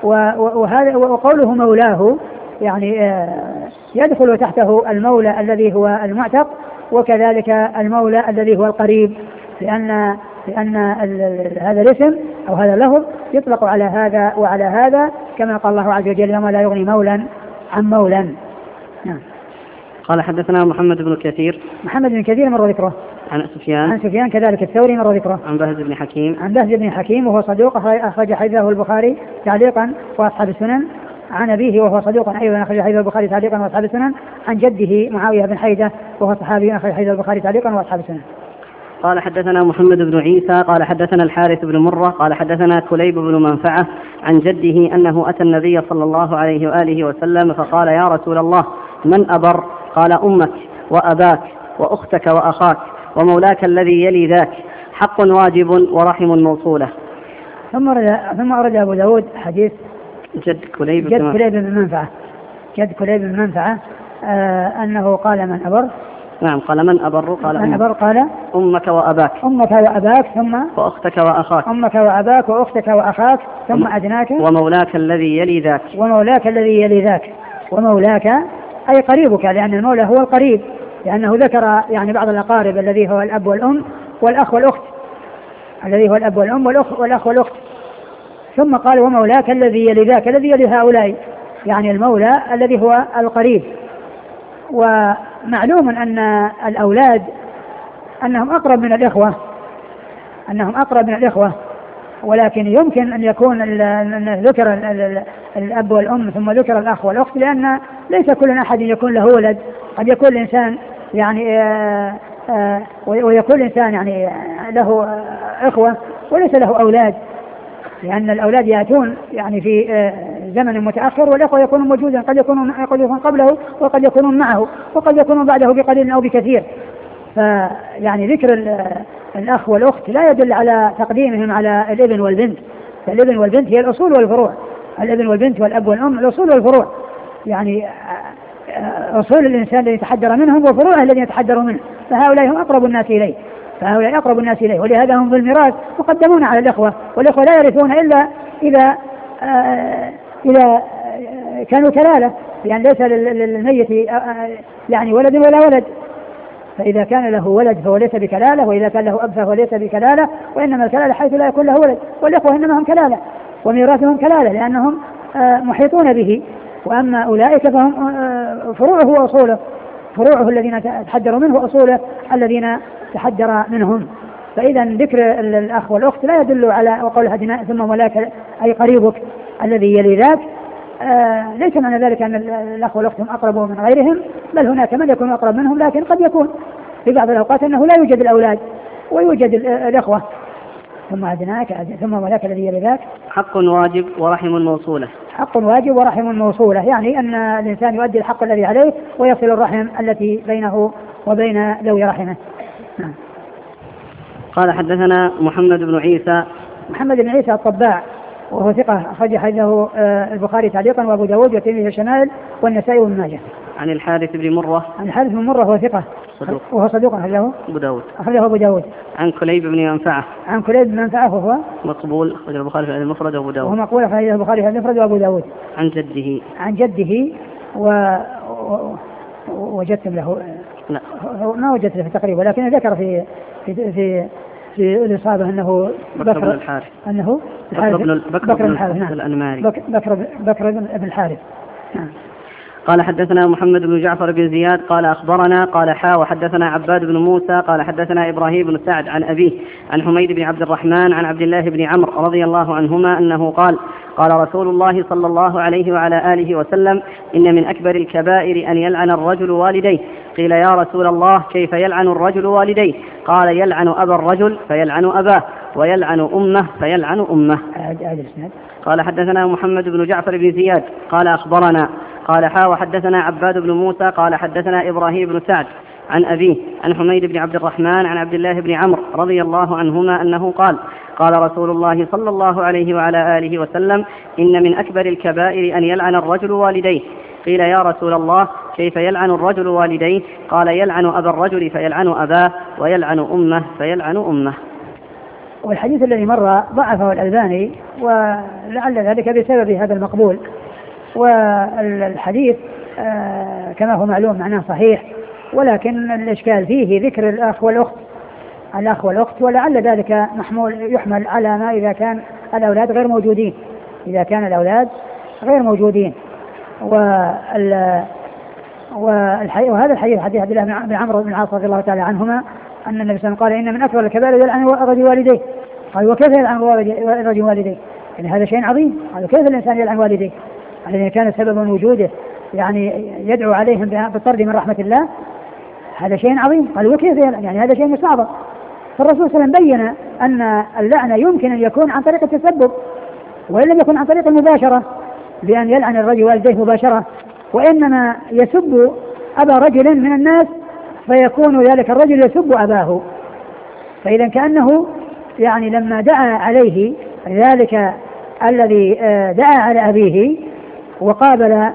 وهذا وقوله مولاه يعني يدخل تحته المولى الذي هو المعتق، وكذلك المولى الذي هو القريب، لأن لأن هذا الاسم أو هذا اللفظ يطلق على هذا وعلى هذا، كما قال الله عز وجل: يوم لا يغني مولا عن مولا. نعم. قال حدثنا محمد بن كثير. محمد بن كثير مر ذكره. عن سفيان. عن سفيان كذلك الثوري مر ذكره. عن بهز بن حكيم. عن بهز بن حكيم وهو صدوق أخرج حديثه البخاري تعليقا وأصحاب السنن. عن أبيه وهو صدوق أيضا أخرج حديثه البخاري تعليقا وأصحاب السنن. عن جده معاوية بن حيدة وهو صحابي أخرج حديثه البخاري تعليقا وأصحاب السنن. قال حدثنا محمد بن عيسى قال حدثنا الحارث بن مرة قال حدثنا كليب بن منفعة عن جده أنه أتى النبي صلى الله عليه وآله وسلم فقال: يا رسول الله، من أبر؟ قال: أمك وأباك وأختك وأخاك ومولاك الذي يلي ذاك، حق واجب ورحم موصولة. ثم أرد ثم أرد أبو داود حديث جد كليب جد كليب بن منفعة جد كليب بن منفعة آه أنه قال: من أبر؟ نعم. قال: من أبر؟ قال: من أبر؟ قال: أمك وأباك أمك وأباك ثم وأختك وأخاك أمك وأباك وأختك وأخاك ثم أدناك ومولاك الذي يلي ذاك ومولاك الذي يلي ذاك. ومولاك أي قريبك، لأن المولى هو القريب، لأنه ذكر يعني بعض الأقارب الذي هو الأب والأم والأخ والأخت، الذي هو الأب والأم والأخ والأخ والأخت. ثم قال: ومولاك الذي يلي ذاك، الذي يلي هؤلاء، يعني المولى الذي هو القريب. ومعلوم أن الأولاد أنهم أقرب من الإخوة أنهم أقرب من الإخوة ولكن يمكن أن يكون ذكر الأب والأم ثم ذكر الأخ والأخت، لأن ليس كل أحد يكون له ولد، قد يكون الإنسان يعني آآ آآ ويكون الإنسان يعني له إخوة وليس له أولاد، لأن الأولاد يأتون يعني في زمن متأخر، والإخوة يكونون موجودا، قد يكونون قد يكون قبله وقد يكونون معه وقد يكونون بعده بقليل أو بكثير. فيعني ذكر الأخ والأخت لا يدل على تقديمهم على الابن والبنت، فالابن والبنت هي الأصول والفروع، الابن والبنت والأب والأم الأصول والفروع، يعني أصول الإنسان الذي يتحدر منهم وفروعه الذي يتحدر منه، فهؤلاء هم أقرب الناس إليه فهؤلاء أقرب الناس إليه ولهذا هم في الميراث مقدمون على الإخوة، والإخوة لا يرثون إلا إذا آه إذا كانوا كلالة، يعني ليس للميت يعني ولد ولا ولد، فإذا كان له ولد فهو ليس بكلالة، وإذا كان له أب فهو ليس بكلالة، وإنما الكلالة حيث لا يكون له ولد، والإخوة إنما هم كلالة وميراثهم كلالة لأنهم آه محيطون به. وأما أولئك فهم آه فروعه وأصوله، فروعه الذين تحدروا منه وأصوله الذين تحدر منهم. فإذا ذكر الأخ والأخت لا يدل على وقول هدنا ثم مولاك أي قريبك الذي يلي ذاك، آه ليس معنى ذلك أن الأخ والأخت هم أقرب من غيرهم، بل هناك من يكون أقرب منهم، لكن قد يكون في بعض الأوقات أنه لا يوجد الأولاد ويوجد الأخوة. ثم أدناك ثم مولاك الذي يلي ذاك، حق واجب ورحم موصولة. حق واجب ورحم موصولة، يعني أن الإنسان يؤدي الحق الذي عليه ويصل الرحم التي بينه وبين ذوي رحمه. نعم. قال حدثنا محمد بن عيسى. محمد بن عيسى الطباع وهو ثقة أخرج حديثه البخاري تعليقا وأبو داود والترمذي الشمائل والنسائي وابن ماجه. عن الحارث بن مرة. عن الحارث بن مرة هو ثقة صدوق وهو صدوق أخرجه أبو داود أخرجه أبو داود. عن كليب بن منفعة. عن كليب بن منفعة وهو مقبول أخرج البخاري في المفرد وأبو داود. وهو مقبول أخرج البخاري في المفرد وأبو داود. عن جده. عن جده و... ووجدت له لا ما وجدت له تقريبا، ولكن ذكر في في في في الإصابة أنه بكر بن الحارث أنه بكر بن بكر بن الحارث نعم الأنماري بكر بكر بن الحارث. نعم. قال حدثنا محمد بن جعفر بن زياد قال أخبرنا قال حا وحدثنا عباد بن موسى قال حدثنا إبراهيم بن سعد عن أبيه عن حميد بن عبد الرحمن عن عبد الله بن عمرو رضي الله عنهما أنه قال قال رسول الله صلى الله عليه وعلى آله وسلم: إن من أكبر الكبائر أن يلعن الرجل والديه. قيل: يا رسول الله كيف يلعن الرجل والديه؟ قال: يلعن أبا الرجل فيلعن أباه ويلعن أمه فيلعن أمه. قال حدثنا محمد بن جعفر بن زياد قال أخبرنا قال حا وحدثنا عباد بن موسى قال حدثنا إبراهيم بن سعد عن أبيه عن حميد بن عبد الرحمن عن عبد الله بن عمرو رضي الله عنهما أنه قال قال رسول الله صلى الله عليه وعلى آله وسلم: إن من أكبر الكبائر أن يلعن الرجل والديه. قيل: يا رسول الله كيف يلعن الرجل والديه؟ قال: يلعن أبا الرجل فيلعن أباه ويلعن أمه فيلعن أمه. والحديث الذي مر ضعفه الألباني ولعل ذلك بسبب هذا المقبول. والحديث كما هو معلوم معناه صحيح، ولكن الإشكال فيه ذكر الأخ والأخت الأخ والأخت ولعل ذلك محمول يحمل على ما إذا كان الأولاد غير موجودين إذا كان الأولاد غير موجودين. وهذا الحديث حديث عبد الله بن عمرو بن العاص رضي الله تعالى عنهما أن النبي صلى الله عليه وسلم قال إن من أكبر الكبائر يلعن الرجل والديه. قال وكيف يلعن الرجل والديه؟ يعني هذا شيء عظيم. قال كيف الإنسان يلعن والديه الذين كان سببا وجوده يعني يدعو عليهم بالطرد من رحمة الله؟ هذا شيء عظيم. قال وكيف يلعن؟ يعني هذا شيء مستعظم. فالرسول صلى الله عليه وسلم بين أن اللعنة يمكن أن يكون عن طريق التسبب وإن لم يكن عن طريق المباشرة بأن يلعن الرجل والديه مباشرة، وإنما يسب أبا رجل من الناس فيكون ذلك الرجل يسب أباه. فإذا كأنه يعني لما دعا عليه ذلك الذي دعا على أبيه وقابل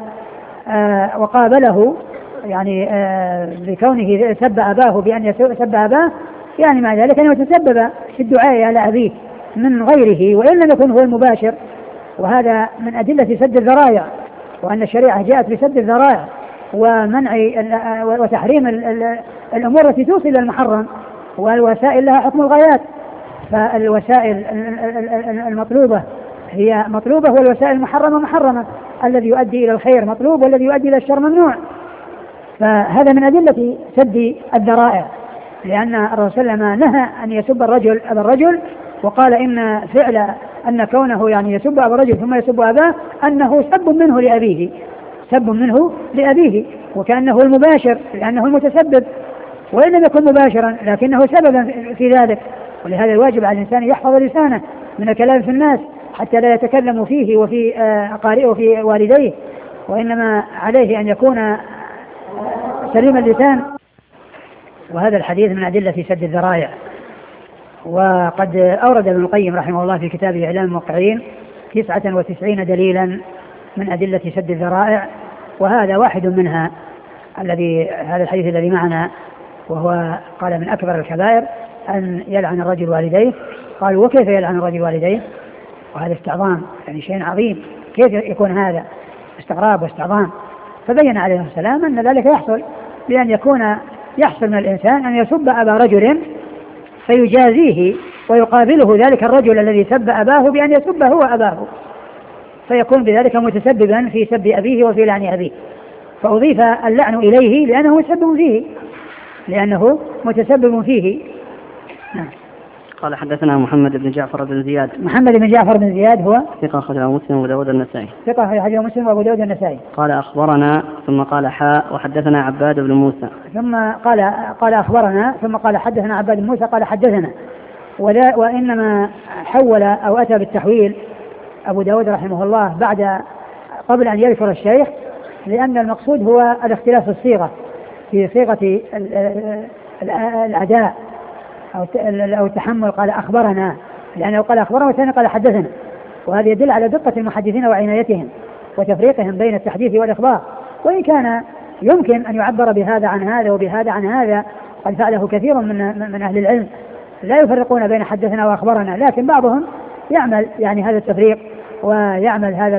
وقابله يعني بكونه سب أباه بأن يسب أباه، يعني مع ذلك أنه تسبب في الدعاء على أبيه من غيره وإن لم يكن هو المباشر. وهذا من أدلة سد الذرائع، وأن الشريعة جاءت بسد الذرائع ومنع وتحريم الأمور التي توصل إلى المحرم، والوسائل لها حكم الغايات. فالوسائل المطلوبة هي مطلوبة والوسائل المحرمة محرمة، الذي يؤدي إلى الخير مطلوب والذي يؤدي إلى الشر ممنوع. فهذا من أدلة سد الذرائع، لأن الرسول صلى الله عليه وسلم نهى أن يسب الرجل أبا الرجل، وقال إن فعل أن كونه يعني يسب أبا الرجل ثم يسب أباه أنه سب منه لأبيه سب منه لأبيه وكأنه المباشر لأنه المتسبب، وإن لم يكن مباشرا لكنه سببا في ذلك. ولهذا الواجب على الإنسان يحفظ لسانه من الكلام في الناس حتى لا يتكلم فيه وفي أقارئه وفي والديه، وإنما عليه أن يكون سليم اللسان. وهذا الحديث من أدلة سد الذرائع. وقد أورد ابن القيم رحمه الله في كتابه إعلام الموقعين تسعة وتسعين دليلا من أدلة سد الذرائع، وهذا واحد منها الذي هذا الحديث الذي معنا، وهو قال من أكبر الكبائر أن يلعن الرجل والديه. قال وكيف يلعن الرجل والديه؟ وهذا استعظام، يعني شيء عظيم، كيف يكون هذا؟ استغراب واستعظام. فبين عليه السلام أن ذلك يحصل بأن يكون يحصل من الإنسان أن يسب أبا رجل فيجازيه ويقابله ذلك الرجل الذي سب أباه بأن يسب هو أباه، فيكون بذلك متسببا في سب أبيه وفي لعن أبيه، فأضيف اللعن إليه لأنه متسبب فيه لأنه متسبب فيه. نعم. قال حدثنا محمد بن جعفر بن زياد. محمد بن جعفر بن زياد هو ثقة أخرجه مسلم وأبو داود النسائي. ثقة أخرجه مسلم وأبو داود النسائي. قال أخبرنا ثم قال حاء وحدثنا عباد بن موسى. ثم قال قال أخبرنا ثم قال حدثنا عباد بن موسى قال حدثنا. ولا وإنما حول أو أتى بالتحويل أبو داود رحمه الله بعد قبل أن يذكر الشيخ، لأن المقصود هو الاختلاف في الصيغة في صيغة الأداء أو التحمل. قال أخبرنا لأنه قال أخبرنا والثاني قال حدثنا، وهذا يدل على دقة المحدثين وعنايتهم وتفريقهم بين التحديث والإخبار. وإن كان يمكن أن يعبر بهذا عن هذا وبهذا عن هذا، قد فعله كثير من من أهل العلم لا يفرقون بين حدثنا وأخبرنا، لكن بعضهم يعمل يعني هذا التفريق ويعمل هذا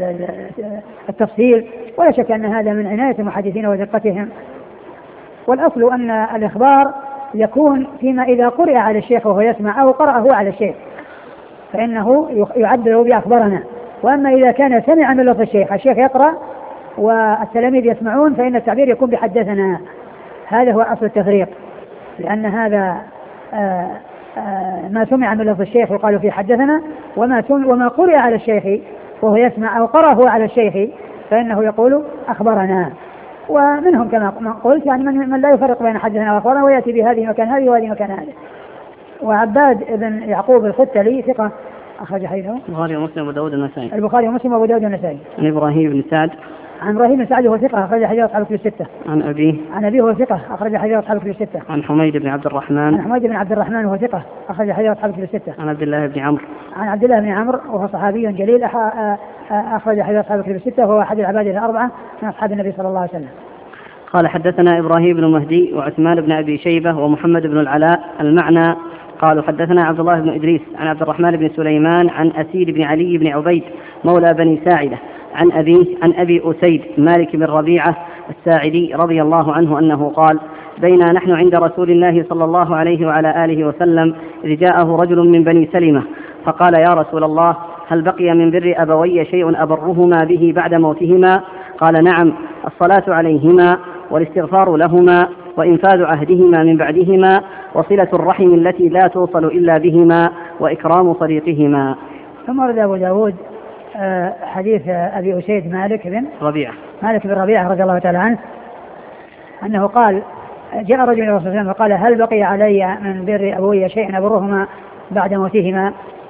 التفصيل، ولا شك أن هذا من عناية المحدثين ودقتهم. والأصل أن الإخبار يكون فيما إذا قرأ على الشيخ وهو يسمع أو قرأه على الشيخ فإنه يعبر بأخبرنا. وأما إذا كان سمع من لفظ الشيخ الشيخ يقرأ والتلاميذ يسمعون فإن التعبير يكون بحدثنا. هذا هو أصل التفريق، لأن هذا آآ آآ ما سمع من لفظ الشيخ يقال فيه حدثنا، وما وما قرأ على الشيخ وهو يسمع أو قرأه على الشيخ فإنه يقول أخبرنا. ومنهم كما قلت يعني من, من لا يفرق بين حدثنا وأخبرنا ويأتي بهذه مكان هذه وهذه مكان هذه. وعباد بن يعقوب الختلي ثقة أخرج حديثه البخاري ومسلم وأبو داود النسائي. البخاري ومسلم وأبو داود النسائي. عن إبراهيم بن سعد. عن إبراهيم بن سعد وهو ثقة أخرج حديث أصحاب الكتب الستة. عن أبيه. عن أبيه وهو ثقة أخرج حديث أصحاب الكتب الستة. عن حميد بن عبد الرحمن. عن حميد بن عبد الرحمن وهو ثقة أخرج حديث أصحاب الكتب الستة. عن عبد الله بن عمرو. عن عبد الله بن عمرو وهو صحابي جليل أخرج حديث أصحاب الكتب الستة، وهو أحد العباد الأربعة من أصحاب النبي صلى الله عليه وسلم. قال حدثنا إبراهيم بن مهدي وعثمان بن أبي شيبة ومحمد بن العلاء المعنى قالوا حدثنا عبد الله بن إدريس عن عبد الرحمن بن سليمان عن أسيد بن علي بن عبيد مولى بني ساعدة عن أبيه عن أبي أسيد مالك بن ربيعة الساعدي رضي الله عنه أنه قال بينا نحن عند رسول الله صلى الله عليه وعلى آله وسلم إذ جاءه رجل من بني سلمة فقال يا رسول الله هل بقي من بر أبوي شيء أبرهما به بعد موتهما؟ قال نعم، الصلاة عليهما والاستغفار لهما وإنفاذ عهدهما من بعدهما وصلة الرحم التي لا توصل إلا بهما وإكرام صديقهما. ثم ورد أبو داود حديث أبي أسيد مالك بن ربيعة مالك بن ربيعة رضي الله تعالى عنه أنه قال جاء رجل إلى الرسول صلى الله عليه وسلم فقال هل بقي علي من بر أبوي شيء أبرهما بعد موتهما؟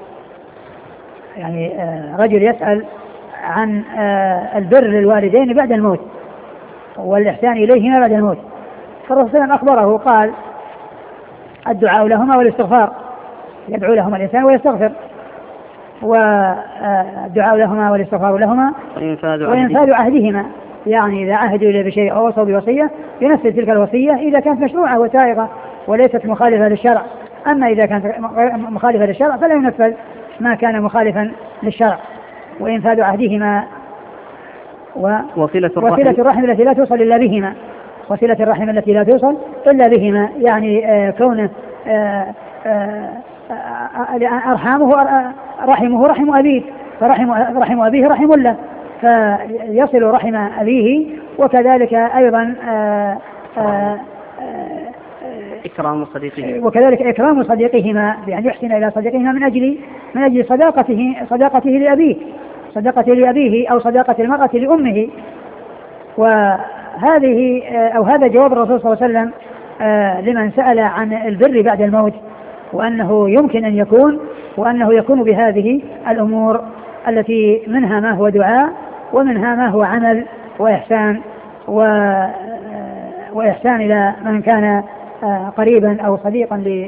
يعني رجل يسأل عن البر للوالدين بعد الموت والإحسان إليهما بعد الموت. فالرسول صلى الله عليه وسلم أخبره قال الدعاء لهما والاستغفار، يدعو لهما الإنسان ويستغفر، والدعاء لهما والاستغفار لهما وينفاذ عهدهما، يعني إذا عهدوا إليه بشيء أو وصوا بوصية ينفذ تلك الوصية إذا كانت مشروعة وسائغة وليست مخالفة للشرع. أما إذا كانت مخالفة للشرع فلا ينفذ ما كان مخالفا للشرع. وإنفاذ عهدهما و... وصلة الرحم. وصلة الرحم التي لا توصل إلا بهما وصلة الرحم التي لا توصل إلا بهما، يعني آه كونه آه آه آه أرحامه رحمه رحم أبيه، فرحم رحم أبيه رحم له، فيصل رحم أبيه. وكذلك أيضا آه آه إكرام صديقهما وكذلك إكرام صديقهما بأن يحسن إلى صديقهما من أجل من أجل صداقته صداقته لأبيه صداقته لأبيه أو صداقة المرأة لأمه. وهذه أو هذا جواب الرسول صلى الله عليه وسلم لمن سأل عن البر بعد الموت، وأنه يمكن أن يكون وأنه يكون بهذه الأمور التي منها ما هو دعاء ومنها ما هو عمل وإحسان وإحسان إلى من كان قريبا أو صديقا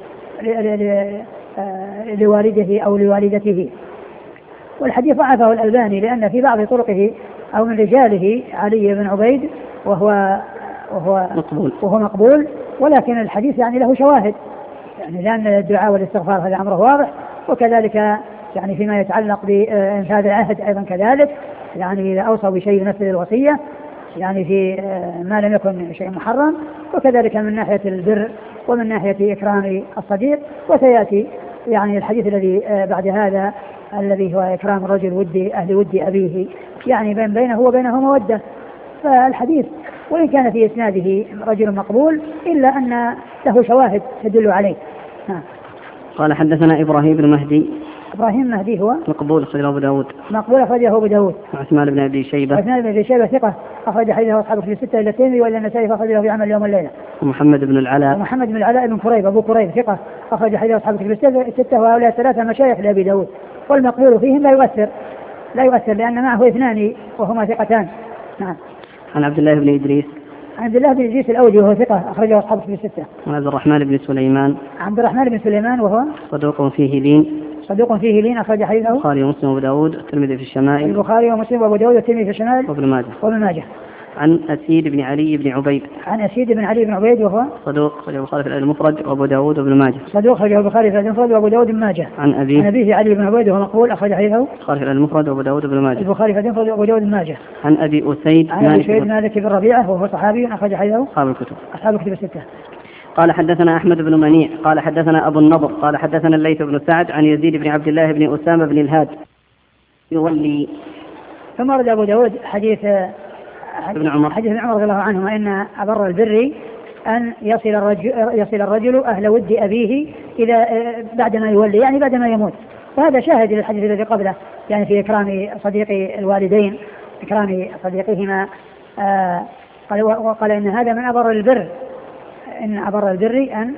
لوالده أو لوالدته. والحديث ضعفه الألباني لأن في بعض طرقه أو من رجاله علي بن عبيد وهو وهو مقبول, وهو مقبول ولكن الحديث يعني له شواهد، يعني لأن الدعاء والاستغفار هذا أمره واضح. وكذلك يعني فيما يتعلق بإنفاذ العهد أيضا كذلك، يعني إذا أوصوا بشيء ينفذ الوصية يعني في ما لم يكن شيء محرم. وكذلك من ناحية البر ومن ناحية إكرام الصديق. وسيأتي يعني الحديث الذي بعد هذا الذي هو إكرام الرجل ودي أهل ودي أبيه، يعني بين بينه وبينه مودة. فالحديث وإن كان في إسناده رجل مقبول إلا أن له شواهد تدل عليه. ها. قال حدثنا إبراهيم بن مهدي. إبراهيم مهدي هو مقبول أخرجه أبو داود. مقبول أخرجه أبو داود. عثمان بن أبي شيبة. عثمان بن أبي شيبة ثقة أخرج حديثه أصحاب في الستة إلا الترمذي وإلا النسائي فأخرجه في عمل يوم الليلة. ومحمد بن العلاء. ومحمد بن العلاء بن كريب أبو كريب ثقة أخرج حديثه أصحاب في الستة وهؤلاء ثلاثة مشايخ لأبي داود. والمقبول فيهم لا يؤثر لا يؤثر لأن معه اثنان وهما ثقتان. نعم. عن عبد الله بن إدريس. عبد الله بن إدريس الأودي وهو ثقة أخرجه أصحاب في الستة. وعبد الرحمن بن سليمان. عبد الرحمن بن سليمان وهو صدوق فيه لين. صدوق فيه لين أخرج حديثه البخاري ومسلم وأبو داود والترمذي في الشمائل. البخاري ومسلم وأبو داود والترمذي في الشمائل وابن ماجه. وابن ماجه. عن أسيد بن علي بن عبيد. عن أسيد بن علي بن عبيد وهو صدوق أخرجه البخاري في المفرد وأبو داود وابن ماجه. صدوق أخرجه البخاري في المفرد وأبو داود وابن ماجه. عن أبيه. عن أبيه علي بن عبيد وهو مقبول أخرج حديثه البخاري في المفرد وأبو داود وابن ماجه. البخاري في المفرد وأبو داود وابن ماجه. عن أبي أسيد. عن أبي أسيد مالك بن ربيعة وهو صحابي أخرج حديثه أصحاب الكتب. أصحاب الكتب الستة. قال حدثنا أحمد بن منيع قال حدثنا أبو النضر قال حدثنا الليث بن سعد عن يزيد بن عبد الله بن أسامة بن الهاد يولي. ثم ورد أبو داود حديث ابن عمر حديث ابن عمر رضي الله عنهما إن أبر البر أن يصل الرجل يصل الرجل أهل ود أبيه إذا بعدما يولي، يعني بعدما يموت. وهذا شاهد للحديث الذي قبله، يعني في إكرام صديق الوالدين إكرام صديقهما. آه قال وقال إن هذا من أبر البر إن أبر البر أن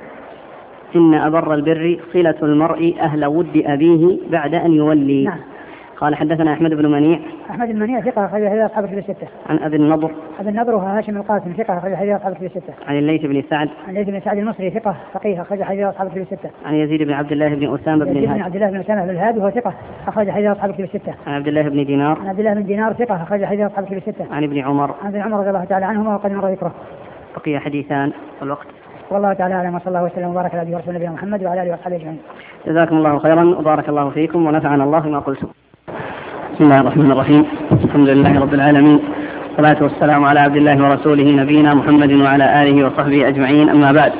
إن أبر البر صلة المرء أهل ود أبيه بعد أن يولي. نعم. قال حدثنا أحمد بن منيع. أحمد بن منيع ثقة أخرج حديث أصحاب الكتب الستة. عن أبي النضر. أبي النضر وهو هاشم القاسم ثقة أخرج حديث أصحاب الكتب الستة. عن الليث بن سعد. عن الليث بن سعد المصري ثقة فقيه أخرج حديث أصحاب الكتب الستة. عن يزيد بن عبد الله بن أسامة بن الهاد. عن عبد الله بن أسامة بن الهاد وهو ثقة أخرج حديث أصحاب الكتب الستة. عن عبد الله بن دينار. عن عبد الله بن دينار ثقة أخرج حديث أصحاب الكتب الستة. عن ابن عمر. عن ابن عمر رضي الله تعالى عنهما وقد مر ذكره. بقي حديثان والوقت. والله تعالى أعلم، وصلى الله وسلم وبارك على رسول نبينا محمد وعلى آله وصحبه أجمعين. جزاكم الله خيرا وبارك الله فيكم ونفعنا الله بما قلتم. بسم الله الرحمن الرحيم، الحمد لله رب العالمين، والصلاة والسلام على عبد الله ورسوله نبينا محمد وعلى آله وصحبه أجمعين، أما بعد.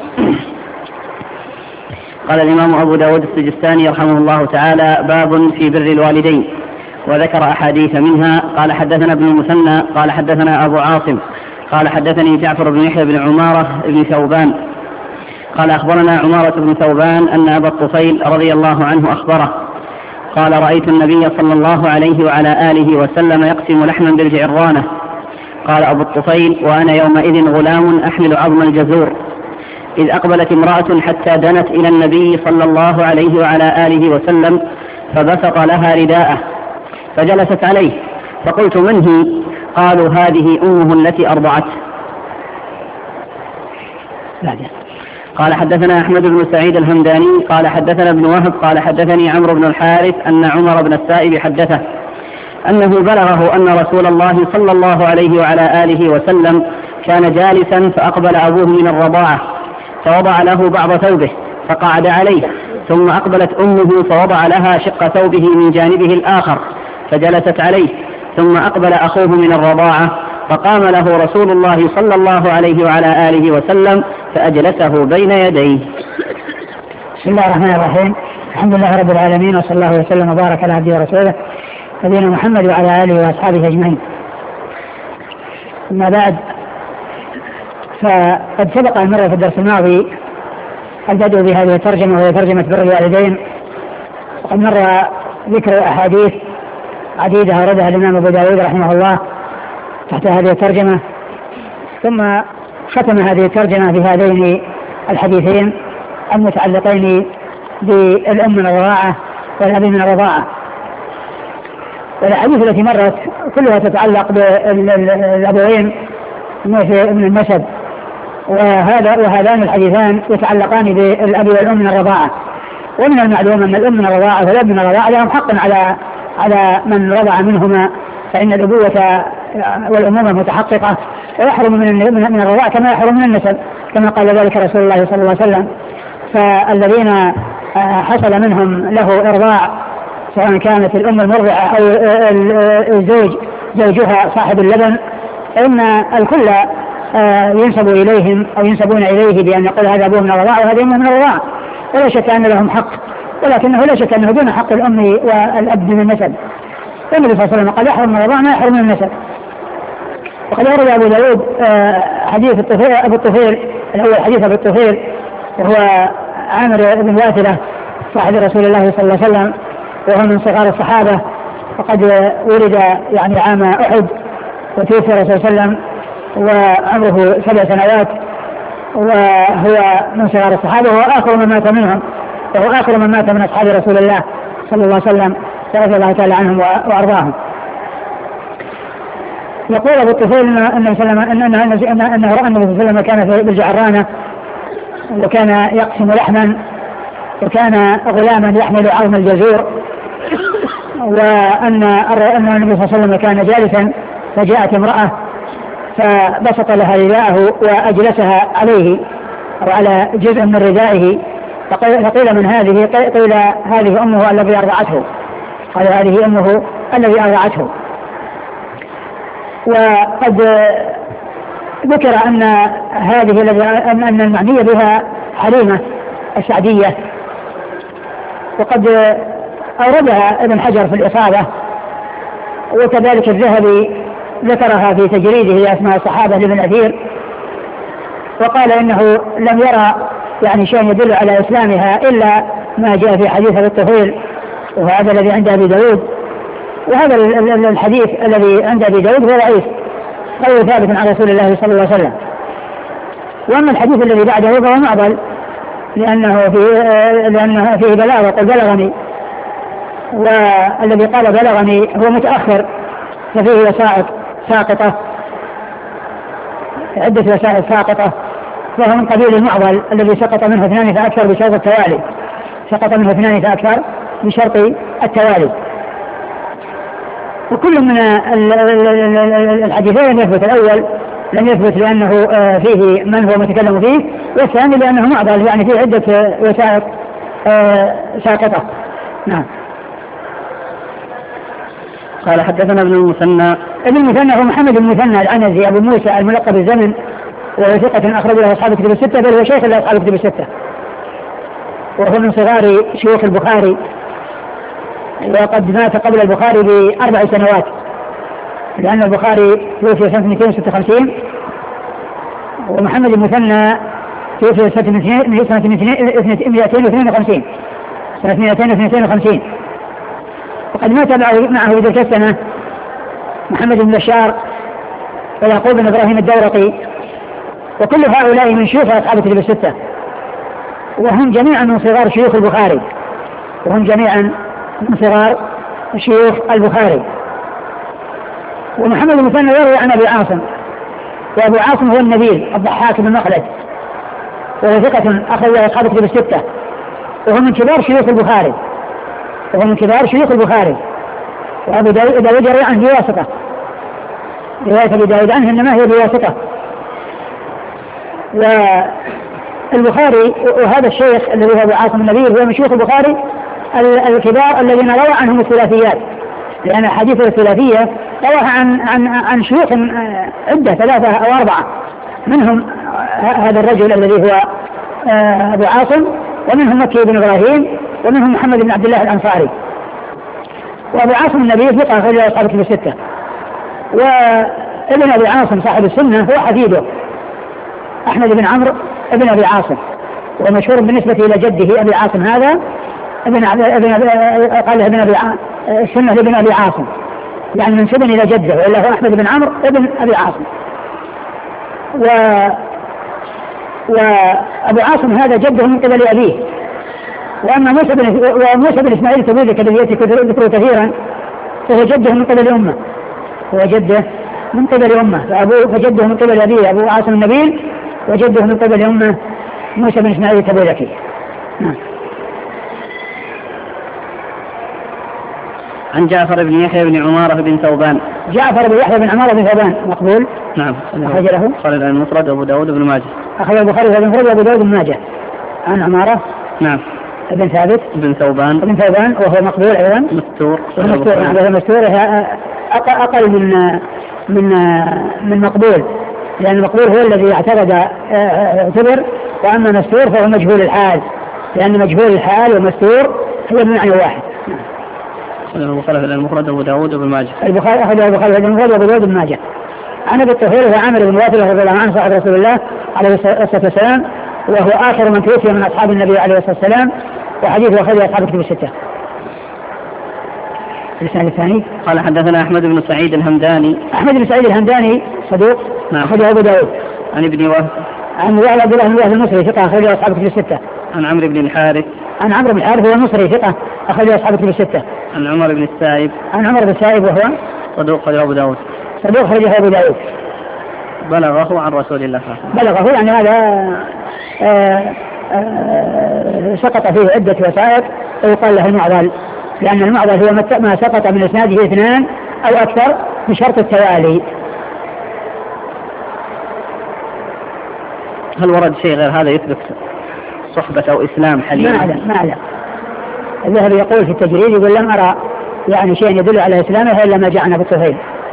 قال الإمام أبو داود السجستاني رحمه الله تعالى: باب في بر الوالدين، وذكر أحاديث منها. قال حدثنا ابن المثنى قال حدثنا أبو عاصم قال حدثني جعفر بن يحيى بن عمارة بن ثوبان قال أخبرنا عمارة بن ثوبان أن أبا الطفيل رضي الله عنه أخبره قال: رأيت النبي صلى الله عليه وعلى آله وسلم يقسم لحما بالجعرانة. قال أبو الطفيل: وأنا يومئذ غلام أحمل عظم الجزور، إذ أقبلت امرأة حتى دنت إلى النبي صلى الله عليه وعلى آله وسلم فبسط لها رداءه فجلست عليه، فقلت: من هي؟ قالوا: هذه أمه التي أرضعته. قال حدثنا أحمد بن سعيد الهمداني قال حدثنا ابن وهب قال حدثني عمرو بن الحارث أن عمر بن السائب حدثه أنه بلغه أن رسول الله صلى الله عليه وعلى آله وسلم كان جالسا فأقبل أبوه من الرضاعة فوضع له بعض ثوبه فقعد عليه، ثم أقبلت أمه فوضع لها شق ثوبه من جانبه الآخر فجلست عليه، ثم أقبل أخوه من الرضاعة فقام له رسول الله صلى الله عليه وعلى آله وسلم فأجلسه بين يديه. بسم الله الرحمن الرحيم، الحمد لله رب العالمين، وصلى الله وسلم وبارك على عبده ورسوله نبينا محمد وعلى آله وأصحابه أجمعين. أما بعد، فقد سبق أن مر في الدرس الماضي البدء بهذه الترجمة وهي ترجمة بر الوالدين، وقد مر ذكر أحاديث عديدة أوردها الإمام أبو داود رحمه الله تحت هذه الترجمة، ثم ختم هذه الترجمة بهذين الحديثين المتعلقين بالأم من الرضاعة والأب من الرضاعة. والأحاديث التي مرت كلها تتعلق بالأبوين من النسب، وهذا وهذان الحديثان يتعلقان بالأب والأم من الرضاعة. ومن المعلوم أن الأم من الرضاعة والأب من الرضاعة لهم حق على على من رضع منهما، فإن الأبوة والأمومة متحققة، ويحرم من من الرضاعة كما يحرم من النسب، كما قال ذلك رسول الله صلى الله عليه وسلم. فالذين حصل منهم له إرضاع سواء كانت الأم المرضعة أو الزوج زوجها صاحب اللبن، فإن الكل ينسب إليهم أو ينسبون إليه بأن يقول هذا أبوه من الرضاعة وهذا أمه من الرضاعة، ولا شك أن لهم حق، ولكنه لا شك أنه دون حق الأم والأب من النسب. النبي صلى الله عليه وسلم قال: يحرم من الرضاعة ما يحرم من النسب. وقد أورد أبو داود حديث الطفيل أبو الطفيل الأول، حديث أبو الطفيل وهو عامر بن واثلة صاحب رسول الله صلى الله عليه وسلم، وهو من صغار الصحابة، وقد ولد يعني عام أحد وتوفي الرسول صلى الله عليه وسلم وعمره سبع سنوات، وهو من صغار الصحابة، وهو آخر من مات منهم، وهو آخر من مات من أصحاب رسول الله صلى الله عليه وسلم رضي الله تعالى عنهم وأرضاهم. يقول أبو الطفيل أنه صلى الله عليه وسلم كان بالجعرانة، وكان يقسم لحما، وكان غلاما يحمل عظم الجزور، وأن النبي صلى الله عليه وسلم كان جالسا فجاءت امرأة فبسط لها رداءه وأجلسها عليه وعلى جزء من ردائه، فقيل من هذه؟ قيل هذه أمه الذي أرضعته، قال هذه أمه الذي أرضعته. وقد ذكر أن هذه أن المعنية بها حليمة السعدية، وقد أوردها ابن حجر في الإصابة، وكذلك الذهبي ذكرها في تجريده لأسماء الصحابة لابن أثير، وقال إنه لم يرى يعني شيء يدل على إسلامها إلا ما جاء في حديث أبي الطفيل، وهذا الذي عند أبي داود. وهذا الحديث الذي عند أبي داود هو ضعيف غير ثابت عن رسول الله صلى الله عليه وسلم. وأما الحديث الذي بعده فهو معضل، لأنه فيه, لأنه فيه بلاغة قل بلغني، والذي قال بلغني هو متأخر، ففيه وسائط ساقطة، عدة وسائط ساقطة، وهو من قبيل المعضل الذي سقط منه اثنان فأكثر بشرط التوالي، سقط منه اثنان فأكثر بشرط التوالي. وكل من الحديثين يثبت: الأول لم يثبت لأنه فيه من هو متكلم فيه، والثاني لأنه معضل يعني فيه عدة وثائق ساقطة. نعم. قال حدثنا ابن المثنى. ابن المثنى هو محمد بن المثنى العنزي أبو موسى الملقب بالزمن، وهو ثقة أخرج له أصحاب الكتب الستة، بل هو شيخ لأصحاب الكتب الستة، وهو من صغار شيوخ البخاري، وقد مات قبل البخاري بأربع سنوات، لأن البخاري توفي سنة مئتين وستة وخمسين، ومحمد المثنى توفي سنة مئتين واثنين وخمسين سنة مئتين واثنين وخمسين، وقد مات معه بتلك السنة محمد بن بشار ويعقوب بن إبراهيم الدورقي، وكل هؤلاء من شيوخ أصحاب الكتب الستة، وهم جميعا من صغار شيوخ البخاري وهم جميعا من صغار شيوخ البخاري. ومحمد المثنى يروي عن أبي عاصم، وأبو عاصم هو النبيل الضحاك بن مخلد، وهو ثقة أخرج أصحاب الكتب الستة، وهو من كبار شيوخ البخاري وهو من كبار شيوخ البخاري وأبو داود يروي عنه بواسطة، رواية أبي داود عنه إنما هي بواسطة. والبخاري وهذا الشيخ الذي هو أبو عاصم النبيل هو من شيوخ البخاري الكبار الذين روى عنهم الثلاثيات، لأن الحديث الثلاثية رواها عن عن عن شيوخ عدة ثلاثة أو أربعة، منهم هذا الرجل الذي هو أبو عاصم، ومنهم مكي بن إبراهيم، ومنهم محمد بن عبد الله الأنصاري. وأبو عاصم النبيل ثقة أخرج له أصحاب الكتب الستة، وابن أبي عاصم صاحب السنة هو حفيده أحمد بن عمرو ابن أبي عاصم، ومشهور بالنسبة إلى جده أبي عاصم هذا ابن ابن قال ابن أبي السنة ابن أبي عاصم، يعني منسوبا إلى جده، وإلا هو أحمد بن عمرو ابن أبي عاصم. و وأبو عاصم هذا جده من قبل أبيه. وأما موسى بن وموسى بن إسماعيل التبوذكي الذي يأتي ذكره كثيرا فهو جده من قبل أمه هو جده من قبل أمه فأبوه فجده من قبل أبيه أبو عاصم النبيل، وجده من قبل أمه موسى بن إسماعيل التبوذكي. نعم. عن جعفر بن يحيى بن عمارة بن ثوبان. جعفر بن يحيى بن عمارة بن ثوبان مقبول. نعم. أخرج له خالد المفرد وأبو داود بن ماجه. أخرج البخاري وابن المفرد وأبو داود بن ماجه. عن عمارة نعم ابن ثابت ابن ثوبان ابن ثوبان وهو مقبول أيضا مستور مستور هذا مستور أقل من من من مقبول، لأن المقبول هو الذي اعتقد اعتبر، وأما مستور فهو مجهول الحال، لأن مجهول الحال ومستور هو بمعنى واحد. البخاري المفرد وأبو داود بن ماجه. البخاري أخرج البخاري المفرد وأبو داود بن ماجه. عن أبي الطفيل وعامر بن واثلة رضي الله عنه صاحب رسول الله عليه الصلاة والسلام، وهو آخر من توفي من أصحاب النبي عليه الصلاة والسلام، وحديثه أخرجه أصحاب الكتب الستة. الإسناد الثاني قال حدثنا أحمد بن سعيد الهمداني. أحمد بن سعيد الهمداني صدوق نعم. أخرجه أبو داود. عن ابن وهب عن عبد الله بن وهب المصري ثقة أخرجه أصحاب الكتب الستة. عن عمرو بن الحارث عن عمرو بن الحارث هو المصري ثقة أخرجه أصحاب الكتب الستة. عن عمر بن السائب عن عمر بن السائب وهو صدوق أخرجه أبو داود. صدوق أخرجه أبو داود. بلغه عن رسول الله بلغه يعني هذا آآ آآ سقط فيه عدة وثائق ويقال له المعضل، لأن المعضل هو ما سقط من إسناده اثنان أو أكثر بشرط التوالي. هل ورد شيء غير هذا يثبت صحبة أو إسلام حليم؟ ما أعلم ما أعلم. الذهبي يقول في التجريد يقول لم أرى يعني شيء يدل على إسلامه إلا ما جاءنا بالطفيل.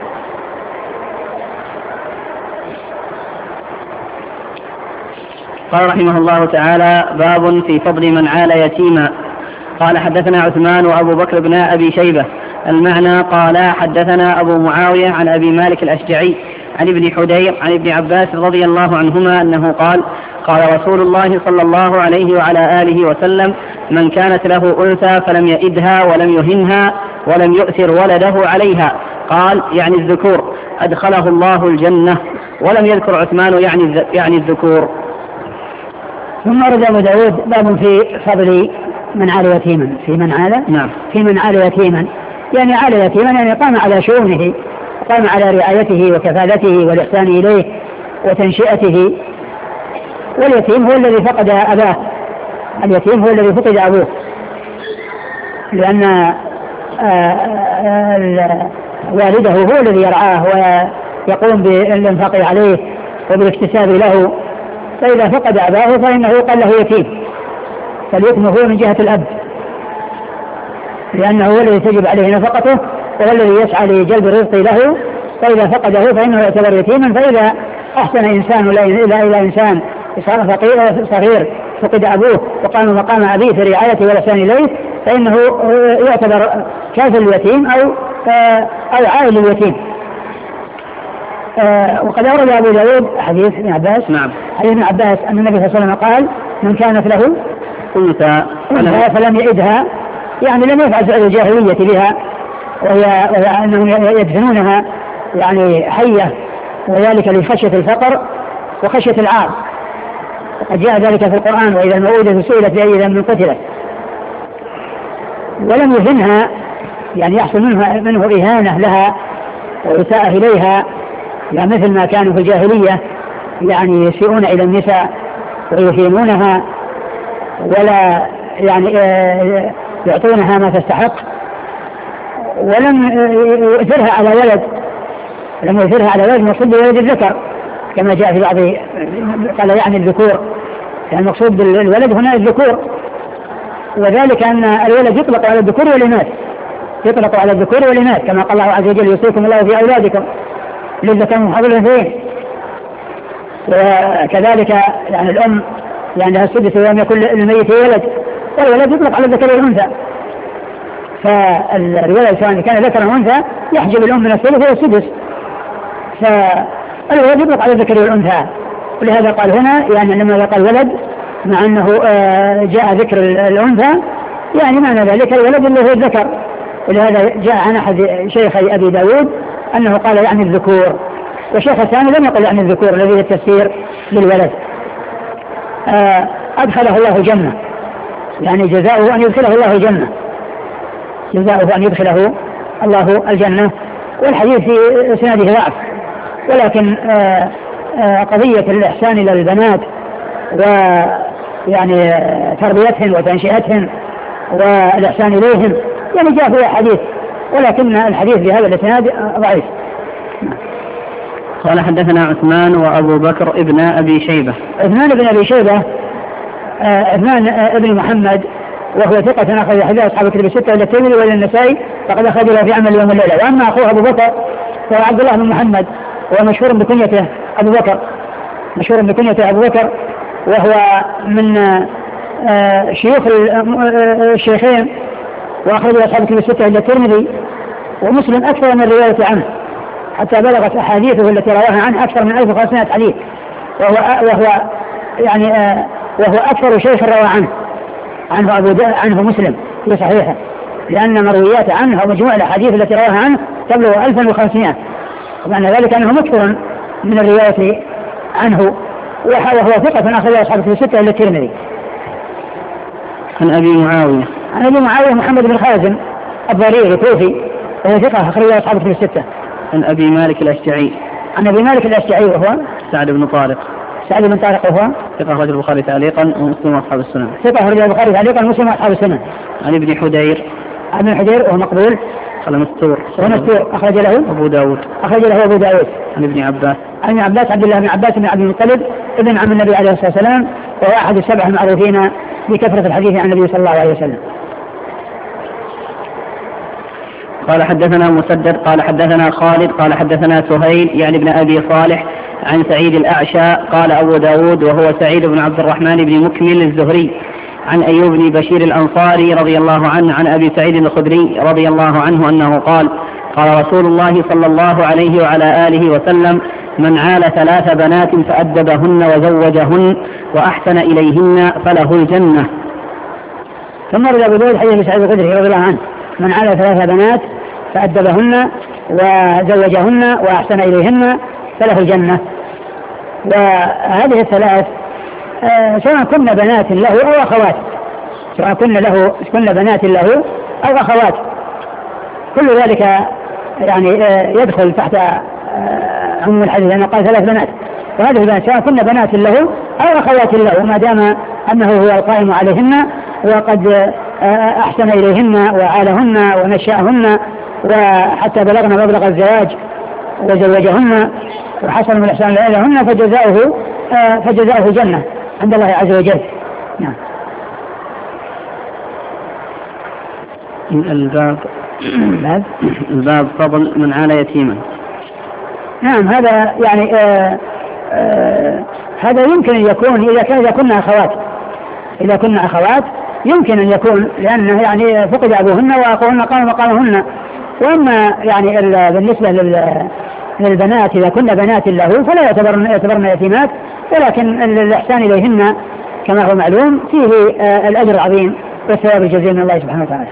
قال رحمه الله تعالى: باب في فضل من عال يتيما. قال حدثنا عثمان وأبو بكر بن أبي شيبة. المعنى قال حدثنا أبو معاوية عن أبي مالك الأشجعي عن ابن حدير عن ابن عباس رضي الله عنهما أنه قال: قال رسول الله صلى الله عليه وعلى آله وسلم: من كانت له أنثى فلم يئدها ولم يهنها ولم يؤثر ولده عليها، قال يعني الذكور، أدخله الله الجنة. ولم يذكر عثمان يعني يعني الذكور. ثم ورد أبو داود باب في فضل من عال يتيما. في من عال نعم. في من عال يتيما يعني عال يتيما يعني قام على شؤونه، قام على رعايته وكفالته والإحسان إليه وتنشئته. واليتيم هو الذي فقد أباه، اليتيم هو الذي فقد أبوه، لأن والده هو الذي يرعاه يقوم بالإنفاق عليه وبالاكتساب له. فإذا فقد أباه فإنه يقال له يتيم، فاليتم هو من جهة الأب، لأنه هو الذي تجب عليه نفقته وهو الذي يسعى لجلب الرزق له. فإذا فقده فإنه يعتبر يتيما. فإذا أحسن إنسان إلى إلى إنسان صار صغير فقد أبوه وقام مقام أبيه في رعايته والإحسان إليه فإنه يعتبر كافل اليتيم أو أو عائل اليتيم. وقد أورد أبو داود حديث ابن عباس نعم حديث ابن عباس أن النبي صلى الله عليه وسلم قال: من كانت له أنثى فلم يئدها، يعني لم يفعل فعل الجاهلية بها، وهي, وهي أنهم يدفنونها يعني حية، وذلك لخشية الفقر وخشية العار، وقد جاء ذلك في القرآن: وإذا الموءودة سئلت بأي ذنب قتلت. ولم يهنها، يعني يحصل منه, منه إهانة لها وإساءة إليها، يعني مثل ما كانوا في الجاهلية يعني يسيئون إلى النساء ويهينونها ولا يعني يعطونها ما تستحق. ولم يؤثرها على ولد لم يؤثرها على ولد مقصود بولد الذكر كما جاء في بعض قال يعني الذكور، يعني المقصود بالولد هنا الذكور، وذلك أن الولد يطلق على الذكور والإناث يطلق على الذكور والإناث كما قال الله عز وجل: يوصيكم الله في أولادكم للذكر مثل حظ الأنثيين. وكذلك يعني الأم يعني لها السدس ويوم يكون للميت ولد، والولد يطلق على الذكر والأنثى، فالولد سواء كان ذكرا أو أنثى يحجب الأم من الثلث والسدس، فالولد يطلق على الذكر والأنثى. ولهذا قال هنا يعني لما قال ولد مع أنه جاء ذكر الأنثى يعني معنى ذلك الولد اللي هو الذكر. ولهذا جاء عن أحد شيخي أبي داود أنه قال يعني الذكور، والشيخ الثاني لم يقل يعني الذكور الذي هو التفسير للولد. أدخله الله جنة، يعني جزاؤه أن يدخله الله جنة جزاؤه أن يدخله الله الجنة. والحديث في سنده ضعف، ولكن آآ آآ قضية الإحسان إلى البنات ويعني تربيتهن وتنشئتهن والإحسان إليهم يعني جاء في حديث، ولكن الحديث بهذا الإسناد ضعيف. قال: حدثنا عثمان وأبو بكر ابن أبي شيبة. عثمان بن أبي شيبة عثمان ابن محمد وهو ثقة أخرج حديث أصحاب الكتب الستة إلى الترمذي وإلى النسائي فقد أخرج له في عمل اليوم والليلة. وأما أخوه أبو بكر فهو عبد الله بن محمد ومشهور بكنيته أبو بكر مشهور بكنيته أبو بكر وهو من شيوخ الشيخين وأخرج أصحاب الكتب الستة إلى الترمذي ومسلم أكثر من رواية عنه، حتى بلغت أحاديثه التي رواها عنه أكثر من ألف وخمسمائة حديث، وهو وهو يعني وهو أكثر شيخ روى عنه عنه أبو عنه مسلم في صحيحه، لأن مرويات عنه ومجموع الأحاديث التي رواها عنه تبلغ ألف وخمسمائة، ومعنى ذلك أنه مكثر من الرواية عنه، وهو ثقة أخرج أصحاب الكتب الستة إلى الترمذي. عن أبي معاوية عن أبي معاوية محمد بن خازم الضريري الكوفي وهو ثقة أخرج أصحاب الكتب الستة. عن أبي مالك الأشجعي عن أبي مالك الأشجعي وهو سعد بن طارق سعد بن طارق وهو ثقة أخرج البخاري تعليقا ومسلم وأصحاب السنن. ثقة أخرج البخاري تعليقا ومسلم وأصحاب السنن. عن ابن حدير ابن حدير وهو مقبول قال مستور ومستور أخرج له أبو داود أخرج له أبو داود. عن ابن عباس عن ابن عباس عبد الله بن عباس بن عبد المطلب ابن عم النبي عليه الصلاة والسلام، وهو أحد السبع المعروفين بكثرة الحديث عن النبي صلى الله عليه وسلم. قال: حدثنا مسدد قال حدثنا خالد قال حدثنا سهيل يعني ابن أبي صالح عن سعيد الأعشى قال أبو داود وهو سعيد بن عبد الرحمن بن مكمل الزهري عن أيوب بن بشير الأنصاري رضي الله عنه عن أبي سعيد الخدري رضي الله عنه أنه قال: قال رسول الله صلى الله عليه وعلى آله وسلم: من عال ثلاث بنات فأدبهن وزوجهن وأحسن إليهن فله الجنة. ثم رد أبو داود حديث سعيد الخدري رضي الله عنه: من عال ثلاث بنات فأدبهن وزوجهن وأحسن إليهن فله الجنة. وهذه الثلاث آه سواء كن بنات له أو أخوات سواء كن له كن بنات له أو أخوات كل ذلك يعني آه يدخل تحت آه عموم الحديث لأنه قال ثلاث بنات، وهذه البنات سواء كن بنات له أو أخوات له ما دام أنه هو القائم عليهن وقد آه أحسن إليهن وعالهن ونشأهن وحتى بلغنا مبلغ الزواج وزوجهن وحصل من الإحسان لهن فجزاؤه فجزاؤه جنة عند الله عز وجل. نعم. الباب الباب فضل من عال يتيما. نعم هذا يعني آآ آآ هذا يمكن أن يكون إذا كان إذا كنا أخوات إذا كنا أخوات يمكن أن يكون لأنه يعني فقد أبوهن وأخوهن قاموا مقامهن. وأما يعني بالنسبة للبنات إذا كنا بنات له فلا يعتبرن يعتبرن يتيمات، ولكن الإحسان إليهن كما هو معلوم فيه الأجر العظيم والثواب الجزيل من الله سبحانه وتعالى.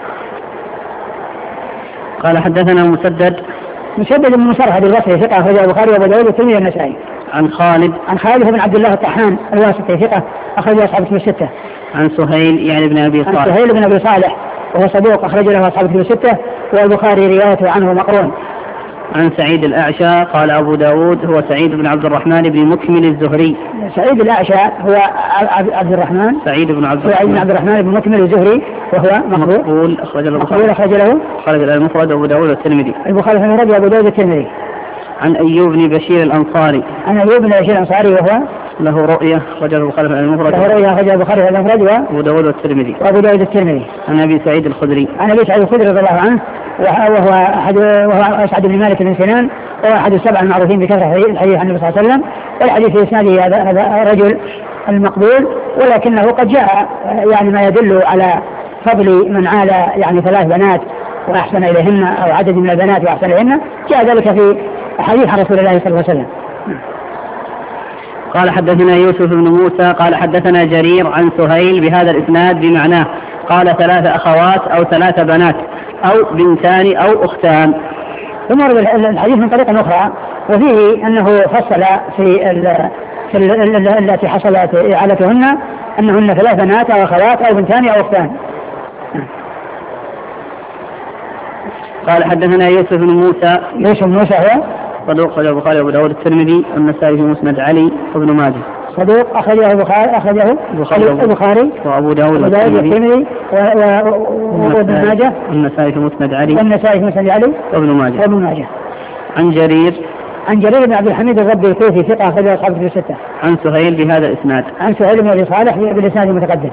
قال حدثنا مسدد مسدد بن مسرهد البصري ثقة أخرجه البخاري وأبو داود والترمذي والنسائي. عن خالد عن خالد بن عبد الله الطحان الواسطي ثقة أخرجه أصحاب الكتب الستة. عن سهيل يعني بن أبي صالح. عن سهيل بن أبي صالح وهو صدوق أخرج له أصحاب الكتب الستة والبخاري روايته عنه مقرون. عن سعيد الأعشى قال أبو داود هو سعيد بن عبد الرحمن بن مكمل الزهري. سعيد الأعشى هو عبد الرحمن سعيد بن عبد الرحمن بن عبد الرحمن بن مكمل الزهري وهو مقبول أخرج له مقبول أخرج له خرج المفرد أبو داود والترمذي. البخاري في المفرد وأبو داود والترمذي. عن أيوب بن بشير الأنصاري. عن أيوب بن بشير الأنصاري وهو له رؤية أخرجه البخاري في المفرد. له رؤية أخرجه البخاري في المفرد وأبو داود والترمذي. وأبو داود والترمذي. عن أبي سعيد الخدري. عن أبي سعيد الخدري رضي الله عنه وهو أحد وهو أسعد بن مالك بن سنان وهو أحد السبع المعروفين بكثرة الحديث عن النبي صلى الله عليه وسلم. والحديث في إسناده هذا هذا الرجل المقبول، ولكنه قد جاء يعني ما يدل على فضل من عال يعني ثلاث بنات وأحسن إليهن أو عدد من البنات وأحسن إليهن، جاء ذلك في حديث عن رسول الله صلى الله عليه وسلم. قال حدثنا يوسف بن موسى قال حدثنا جرير عن سهيل بهذا الإسناد بمعناه قال ثلاث أخوات أو ثلاث بنات أو بنتان أو أختان. ثم ورد الحديث من طريقة أخرى وفيه أنه فصل في التي حصلت إعالتهن أنهن ثلاث بنات أو أخوات أو بنتان أو أختان. قال حدثنا يوسف بن موسى. يوسف بن موسى هو صدوق أخرجه البخاري وأبو داود الترمذي والنسائي في مسند علي وابن ماجه. صدوق أخرجه البخاري أخرجه البخاري وأبو داود والترمذي وابن ماجه والنسائي في مسند علي والنسائي في مسند علي وابن ماجه. وابن ماجه. عن جرير عن جرير بن عبد الحميد الربي الكوفي ثقة أخرجه أصحاب الكتب الستة. عن سهيل بهذا الإسناد. عن سهيل بن أبي صالح بالإسناد المتقدم.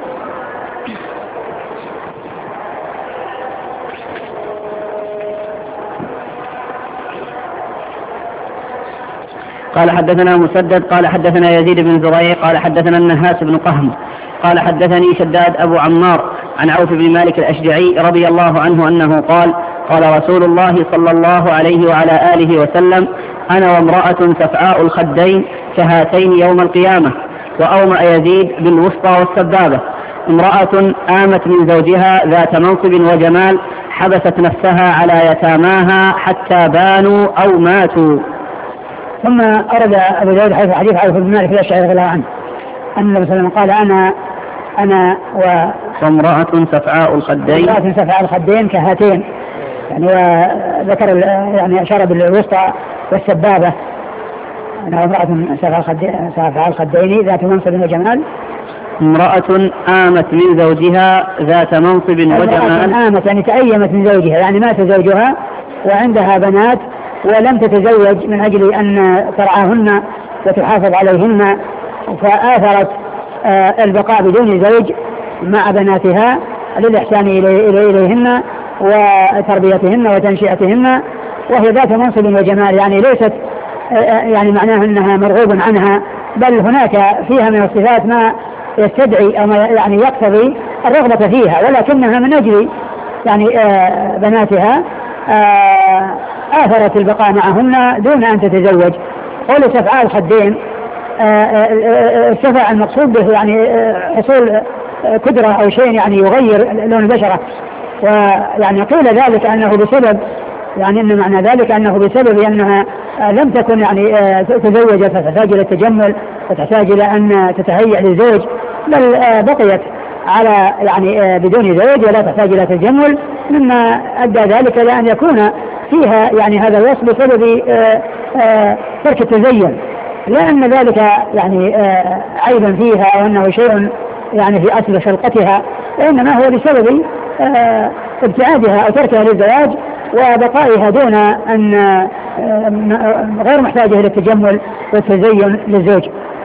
قال حدثنا مسدد قال حدثنا يزيد بن زريع قال حدثنا النهاس بن قهم قال حدثني شداد أبو عمار عن عوف بن مالك الأشجعي رضي الله عنه أنه قال قال رسول الله صلى الله عليه وعلى آله وسلم أنا وامرأة سفعاء الخدين كهاتين يوم القيامة. وأومأ يزيد بالوسطى والسبابة. امرأة آمت من زوجها ذات منصب وجمال حبست نفسها على يتاماها حتى بانوا أو ماتوا. ثم أرد أبو داود حديث حديث عوف بن مالك الأشجعي رضي الله عنه أن النبي صلى الله عليه وسلم قال أنا أنا و وامرأة سفعاء الخدين امرأة سفعاء الخدين كهاتين يعني وذكر يعني أشار بالوسطى والسبابة. أنا امرأة سفعاء الخدين ذات منصب وجمال. امرأة آمت من زوجها ذات منصب وجمال. آمت يعني تأيمت من زوجها يعني مات زوجها وعندها بنات ولم تتزوج من أجل أن ترعاهن وتحافظ عليهن فآثرت البقاء بدون زوج مع بناتها للإحسان إليهن وتربيتهن وتنشئتهن، وهي ذات منصب وجمال يعني ليست يعني معناها أنها مرغوب عنها، بل هناك فيها من الصفات ما يستدعي أو يعني يقتضي الرغبة فيها، ولكنها من أجل يعني بناتها آثرت البقاء معهن دون أن تتزوج. قول سفعاء الخدين السفع المقصود به يعني حصول كدرة أو شيء يعني يغير لون البشرة، ويعني قيل ذلك أنه بسبب يعني أن معنى ذلك أنه بسبب أنها لم تكن يعني تزوجت فتحتاج إلى التجمل وتحتاج إلى أن تتهيأ للزوج، بل بقيت على يعني بدون زوج ولا تحتاج إلى تجمل، مما أدى ذلك إلى أن يكون فيها يعني هذا الوصف بسبب ترك التزين، لأن ذلك يعني عيبا فيها أو أنه شيء يعني في أصل خلقتها، وإنما هو بسبب ابتعادها أو تركها للزواج وبقائها دون أن غير محتاجة إلى التجمل والتزين للزوج.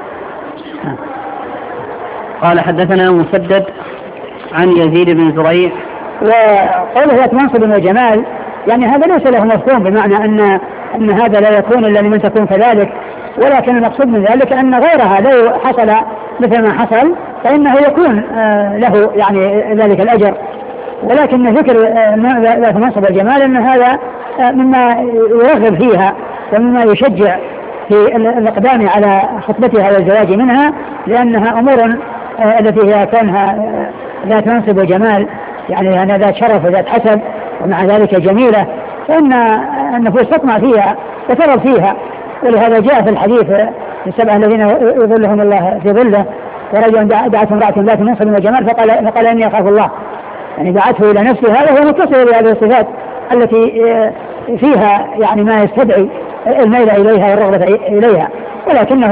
قال حدثنا مسدد عن يزيد بن زريع. وقوله ذات منصب وجمال يعني هذا ليس له مفهوم بمعنى أن أن هذا لا يكون إلا لمن تكون كذلك، ولكن المقصود من ذلك أن غيرها لو حصل مثل ما حصل فإنه يكون له يعني ذلك الأجر. ولكن ذكر ذات منصب والجمال أن هذا مما يرغب فيها ومما يشجع في الإقدام على خطبتها والزواج منها، لأنها أمور التي هي كونها ذات منصب وجمال يعني أنا ذات شرف وذات حسب ومع ذلك جميلة، فإن النفوس تطمع فيها وترغب فيها. ولهذا جاء في الحديث السبعة الذين يظلهم الله في ظله ورجل دعته امرأة ذات منصب وجمال فقال, فقال إني أخاف الله، يعني دعته إلى نفسها وهو متصل بهذه الصفات التي فيها يعني ما يستدعي الميل إليها والرغبة إليها، ولكنه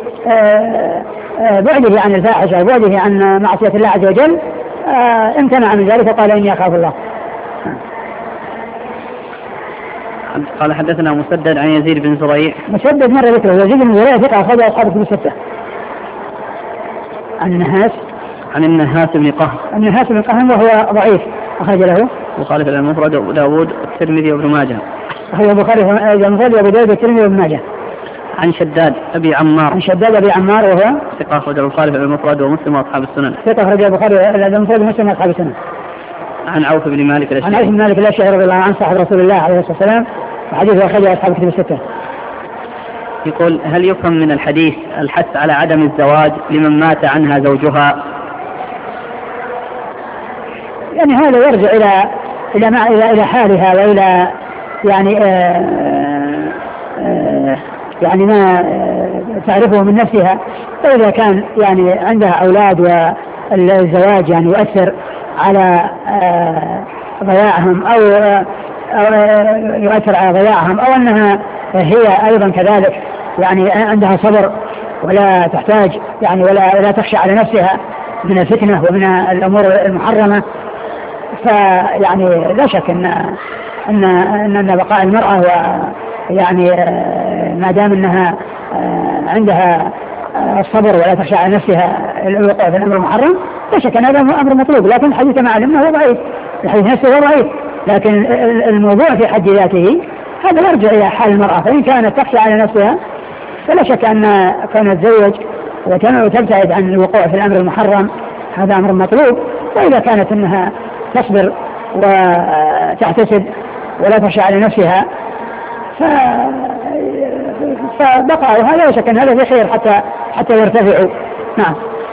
لبعده عن الفاحشة وبعده عن معصية الله عز وجل امتنع من ذلك وقال إني أخاف الله. قال حدثنا مسدد عن يزيد بن زريع. مسدد مرة ذكره يزيد بن زريع ثقة أخرجه أصحاب كتب الستة. عن النهاس عن النهاس بن قهر. النهاس بن قهر وهو ضعيف أخرج له وخالف المفرد أبو داود الترمذي وابن ماجه. أخرج البخاري المفرد أبو داود الترمذي وابن ماجه. عن شداد أبي عمار. عن شداد أبي عمار وهو ثقة أخرج البخاري المفرد ومسلم وأصحاب السنن. ثقة أخرج البخاري المفرد ومسلم وأصحاب السنن. عن عوف بن مالك الأشعري. عن عوف بن مالك الأشعري رضي الله عنه صاحب رسول الله عليه الصلاة والسلام وحديثه أخرجه أصحاب كتب الستة. يقول هل يفهم من الحديث الحث على عدم الزواج لمن مات عنها زوجها؟ يعني هذا يرجع إلى إلى ما إلى إلى حالها وإلى يعني آآ آآ يعني ما تعرفه من نفسها. فإذا كان يعني عندها أولاد والزواج يعني يؤثر على ضياعهم أو يؤثر على ضياعهم أو أنها هي أيضا كذلك يعني عندها صبر ولا تحتاج يعني ولا لا تخشى على نفسها من الفتنة ومن الأمور المحرمة، فيعني لا شك أن أن أن بقاء المرأة ويعني ما دام أنها عندها الصبر ولا تخشى على نفسها الوقوع في الأمر المحرم لا شك أن هذا أمر مطلوب. لكن الحديث ما علمنا هو ضعيف، الحديث نفسه هو ضعيف، لكن الموضوع في حد ذاته هذا يرجع إلى حال المرأة. فإن كانت تخشى على نفسها فلا شك أن كانت تتزوج وتبتعد عن الوقوع في الأمر المحرم هذا أمر مطلوب. وإذا كانت أنها تصبر وتحتسب ولا تخشى على نفسها فبقى هذا لا شك أن هذا في خير حتى حتى يرتفعوا. نعم.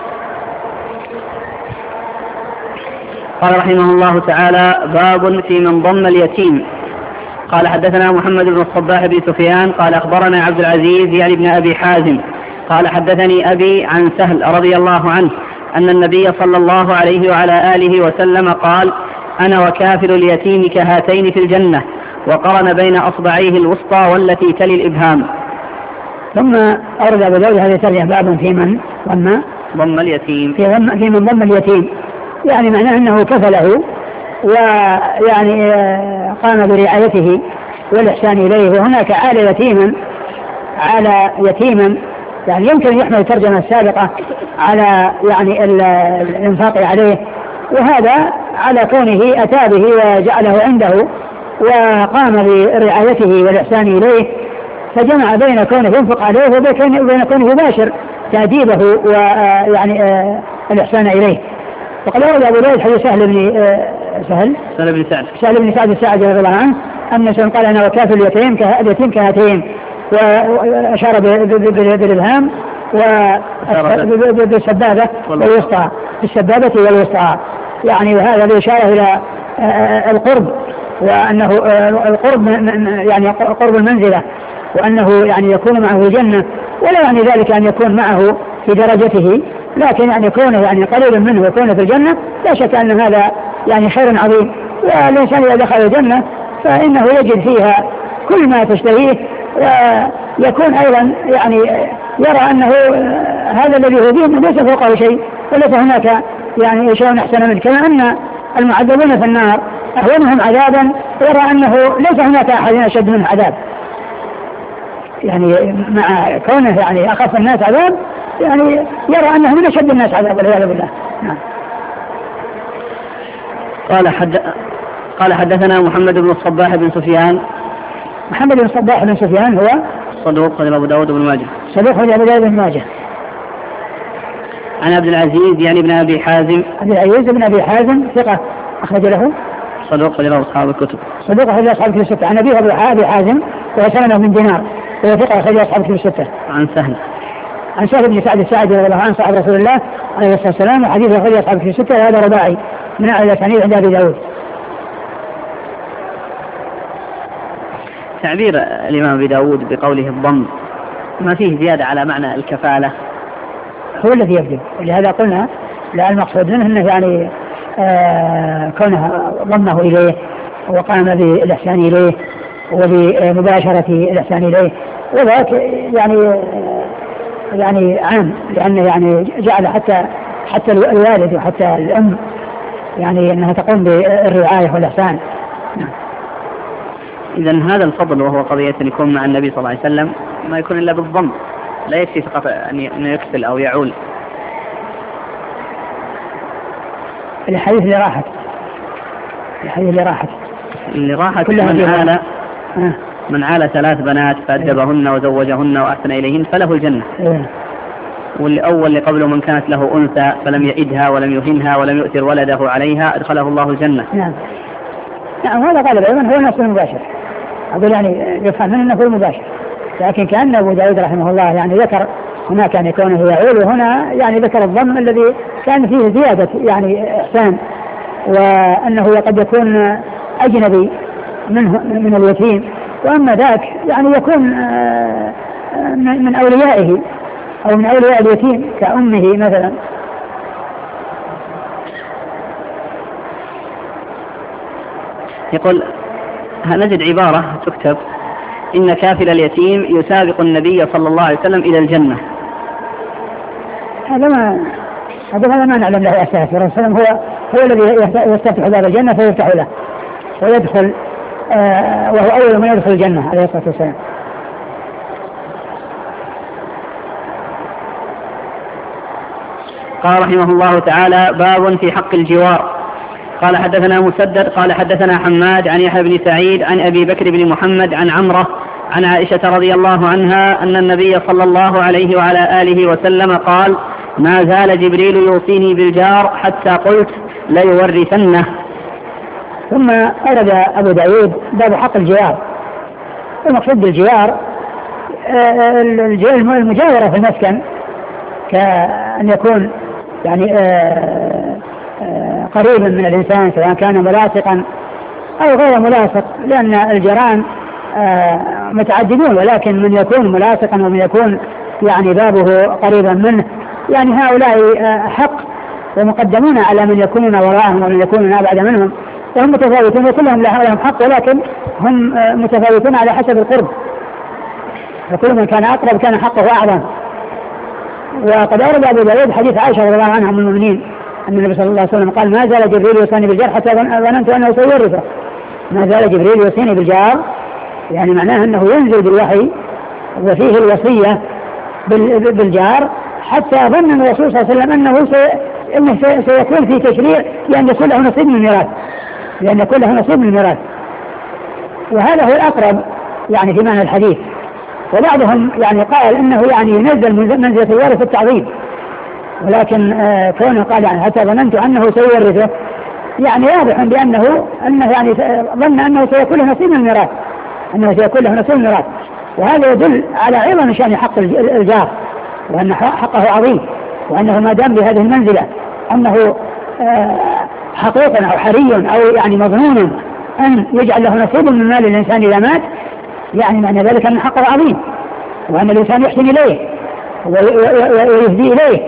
قال رحمه الله تعالى باب في من ضم اليتيم. قال حدثنا محمد بن الصباح بن سفيان قال أخبرنا عبد العزيز يعني بن أبي حازم قال حدثني أبي عن سهل رضي الله عنه أن النبي صلى الله عليه وعلى آله وسلم قال أنا وكافل اليتيم كهاتين في الجنة، وقرن بين أصبعيه الوسطى والتي تلي الإبهام. ثم أورد أبو داود هذه الترجمة باب في من ضم ضم اليتيم في, في من ضم اليتيم، يعني معناه أنه كفله ويعني قام برعايته والإحسان إليه. وهناك عال يتيما على يتيما يعني يمكن يحمل الترجمة السابقة على يعني الانفاق عليه، وهذا على كونه أتى به وجعله عنده وقام برعايته والإحسان إليه، فجمع بين كونه ينفق عليه وبين كونه يباشر تأديبه ويعني الإحسان إليه. وقد ورد أبو داود حديث سهل بن سهل سهل بن سعد سهل بن سعد الساعدي رضي الله عنه أن سهل قال أنا وكافل اليتيم اليتيم كهاتين، وأشار بالإبهام وبالسبابة والوسطى بالسبابة والوسطى، يعني وهذا الإشارة إلى القرب، وأنه القرب يعني قرب المنزلة، وأنه يعني يكون معه في الجنة، ولا يعني ذلك أن يكون معه في درجته، لكن يعني يكونه يعني قليل منه ويكون في الجنة. لا شك أن هذا يعني خير عظيم، والإنسان إذا دخل الجنة فإنه يجد فيها كل ما تشتهيه، ويكون أيضا يعني يرى أنه هذا الذي هو به ليس فوقه شيء وليس هناك يعني شيء أحسن منه، كما أن المعذبون في النار أهونهم عذابا يرى أنه ليس هناك أحد أشد منه عذاب. يعني مع كونه يعني أخف الناس عذاب يعني يرى أنه من أشد الناس عذاب والعياذ بالله. نعم. قال حد قال حدثنا محمد بن الصباح بن سفيان. محمد بن الصباح بن سفيان هو صدوق خرج أبو داود بن ماجه. صدوق خرج أبو داود بن ماجه. عن عبد العزيز يعني بن أبي حازم. عبد العزيز بن أبي حازم ثقة أخرج له. صدوق خرج له أصحاب الكتب. صدوق خرج أصحاب الكتب الستة. عن أبي أبي حازم وهو سلمة من دينار وهو ثقة خرج أصحاب الكتب الستة. عن سهل. عن سهل بن سعد الساعدي رضي الله عنه صاحب رسول الله عليه الصلاة والسلام وحديثه خرج أصحاب الكتب الستة وهذا رباعي من أعلى الأسانيد عند أبي داود. تعبير الإمام أبي داود بقوله الضم ما فيه زيادة على معنى الكفالة هو الذي يبدو، ولهذا قلنا لا المقصود منه أنه يعني آه كونه ضمه إليه وقام بالإحسان إليه وبمباشرة الإحسان إليه وذاك يعني يعني عام لأنه يعني جعل حتى حتى الوالد وحتى الأم يعني أنها تقوم بالرعاية والإحسان. إذن هذا الفضل وهو قضية أن يكون مع النبي صلى الله عليه وسلم ما يكون إلا بالضم، لا يكفي فقط أن يكسل أو يعول. الحديث اللي راحت الحديث اللي راحت اللي راحت من عال آه. من عال ثلاث بنات فأدبهن وزوجهن وأحسن إليهن فله الجنة. إيه. واللي أول اللي قبله من كانت له أنثى فلم يئدها ولم يهنها ولم يؤثر ولده عليها أدخله الله الجنة. نعم. نعم هذا قال أيضا هو نفس المباشر، أقول يعني يفهم منه أنه المباشر، لكن كأن أبو داود رحمه الله يعني ذكر هناك كان يكونه يعول وهنا يعني ذكر الضم الذي كان فيه زيادة يعني إحسان وأنه قد يكون أجنبي منه من اليتيم، وأما ذاك يعني يكون من أوليائه أو من أولياء اليتيم كأمه مثلا. يقول نجد عبارة تكتب إن كافل اليتيم يسابق النبي صلى الله عليه وسلم إلى الجنة. هذا ما هذا ما نعلم له أساس، الرسول هو هو الذي يستفتح باب الجنة فيفتح له ويدخل آه وهو أول من يدخل الجنة عليه الصلاة والسلام. قال رحمه الله تعالى باب في حق الجوار. قال حدثنا مسدد قال حدثنا حماد عن يحيى بن سعيد عن أبي بكر بن محمد عن عمرة عن عائشة رضي الله عنها أن النبي صلى الله عليه وعلى آله وسلم قال ما زال جبريل يوصيني بالجار حتى قلت ليورثنه. ثم أرد أبو داود باب حق الجوار. المقصود بالجوار المجاورة في المسكن كأن يكون يعني قريبا من الإنسان سواء كان ملاصقا أو غير ملاصق، لأن الجيران متعددون، ولكن من يكون ملاصقا ومن يكون يعني بابه قريبا منه يعني هؤلاء حق ومقدمون على من يكونون وراءهم ومن يكونون أبعد منهم، وهم متفاوتون وكلهم لهم حق ولكن هم متفاوتون على حسب القرب، فكل من كان أقرب كان حقه أعظم. وقد أورد أبو داود حديث عائشة رضي الله عنها أم المؤمنين أن النبي صلى الله عليه وسلم قال ما زال جبريل يوصيني بالجار حتى ظننت أنه سيورثه. ما زال جبريل يوصيني بالجار يعني معناه أنه ينزل بالوحي وفيه الوصية بالجار حتى ظن الرسول صلى الله عليه وسلم أنه, سي... إنه سي... سيكون في تشريع لأن يكون له نصيب من الميراث لأن يكون له نصيب من الميراث، وهذا هو الأقرب يعني في معنى الحديث. وبعضهم يعني قال إنه يعني ينزل منزلة الوارث التعظيم، ولكن آه كونه قال يعني حتى ظننت أنه سيورثه يعني واضح بأنه أنه يعني ظن أنه سيكون له نصيب من الميراث أنه سيكون له نصيب من الميراث، وهذا يدل على عظم شأن حق الجار وأن حقه عظيم، وأنه ما دام بهذه المنزلة أنه آه حقيقا أو حري أو يعني مظنون أن يجعل له نصيب من مال الإنسان إذا مات، يعني معنى ذلك أن حقه عظيم وأن الإنسان يحسن إليه ويهدي إليه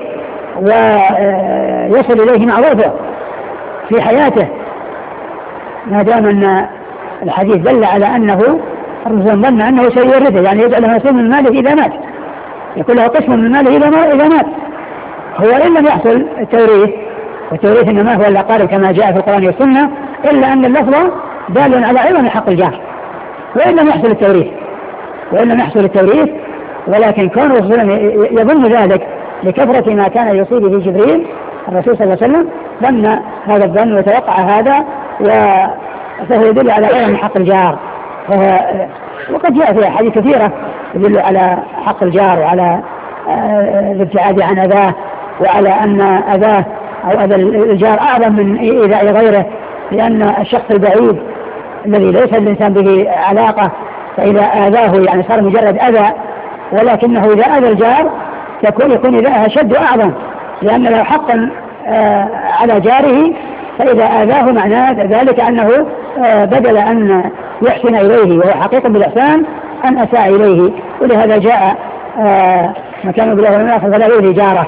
ويصل إليه معروفه في حياته، ما دام أن الحديث دل على أنه الرسول ظن أنه سيورثه يعني يجعل له نصيب من ماله إذا مات، يكون له قسم من ماله إذا مات. هو إن لم يحصل التوريث، والتوريث إنما هو الأقارب كما جاء في القرآن والسنة، إلا أن اللفظ دال على عظم حق الجار، وإن لم يحصل التوريث وإن لم يحصل التوريث، ولكن كونه صلى الله عليه وسلم يظن ذلك لكثرة ما كان يصيبه جبريل الرسول صلى الله عليه وسلم ظن هذا الظن وتوقع هذا، فهو يدل على غير من حق الجار. وقد جاء في أحاديث كثيرة يدل على حق الجار وعلى الابتعاد عن أذاه، وعلى أن أذاه أو أذى الجار أعظم من إيذاء غيره، لأن الشخص البعيد الذي ليس الإنسان به علاقة فإذا آذاه يعني صار مجرد أذى، ولكنه إذا أذى الجار يكون يكون إذاها أشد وأعظم، لأن له حقا على جاره، فإذا آذاه معناه ذلك أنه بدل أن يحسن إليه وهو حقيقة بالإحسان أن أساء إليه. ولهذا جاء ما كان بالله والناس فلا يؤذي جاره،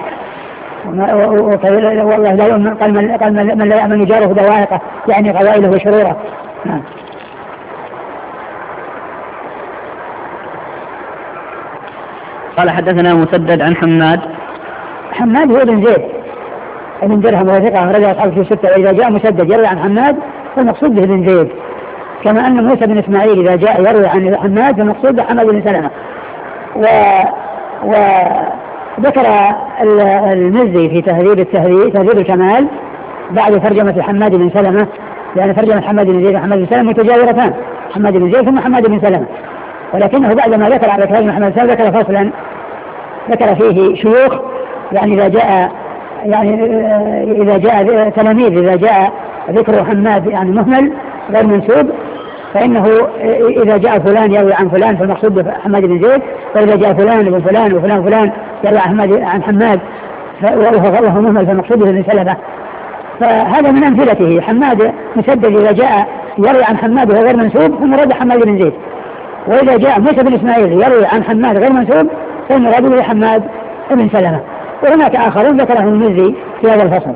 والله لا يؤمن قال من لا يأمن جاره دوائقه يعني قوائله وشروره. نعم. قال حدثنا مسدد عن حماد. حماد هو بن زيد ابن درهم وثقة رجع أصحابه في ستة، وإذا جاء مسدد يروي عن حماد فالمقصود به بن زيد، كما أن موسى بن إسماعيل إذا جاء يروي عن حماد فالمقصود به حماد بن سلمة. و وذكر المزي في تهذيب التهذيب تهذيب الكمال بعد ترجمة حماد بن سلمة، لأن ترجمة حماد بن زيد وحماد بن سلمة متجاورتان، حماد بن زيد ثم حماد بن سلمة، ولكنه بعدما ذكر على كلام محمد بن سلمة ذكر فصلا ذكر فيه شيوخ، يعني إذا جاء يعني إذا جاء تلاميذ إذا جاء ذكر حماد يعني مهمل غير منسوب، فإنه إذا جاء فلان يروي عن فلان فالمقصود حماد بن زيد، وإذا جاء فلان ابن فلان وفلان فلان يروي عن حماد وهو مهمل فالمقصود بن سلمة. فهذا من أمثلته. حماد مسدد إذا جاء يروي عن حماد وهو غير منسوب فالمراد حماد بن زيد، وإذا جاء موسى بن إسماعيل يروي عن حماد غير منسوب فالمراد به حماد بن سلمة. وهناك آخرون ذكرهم المزي في هذا الفصل.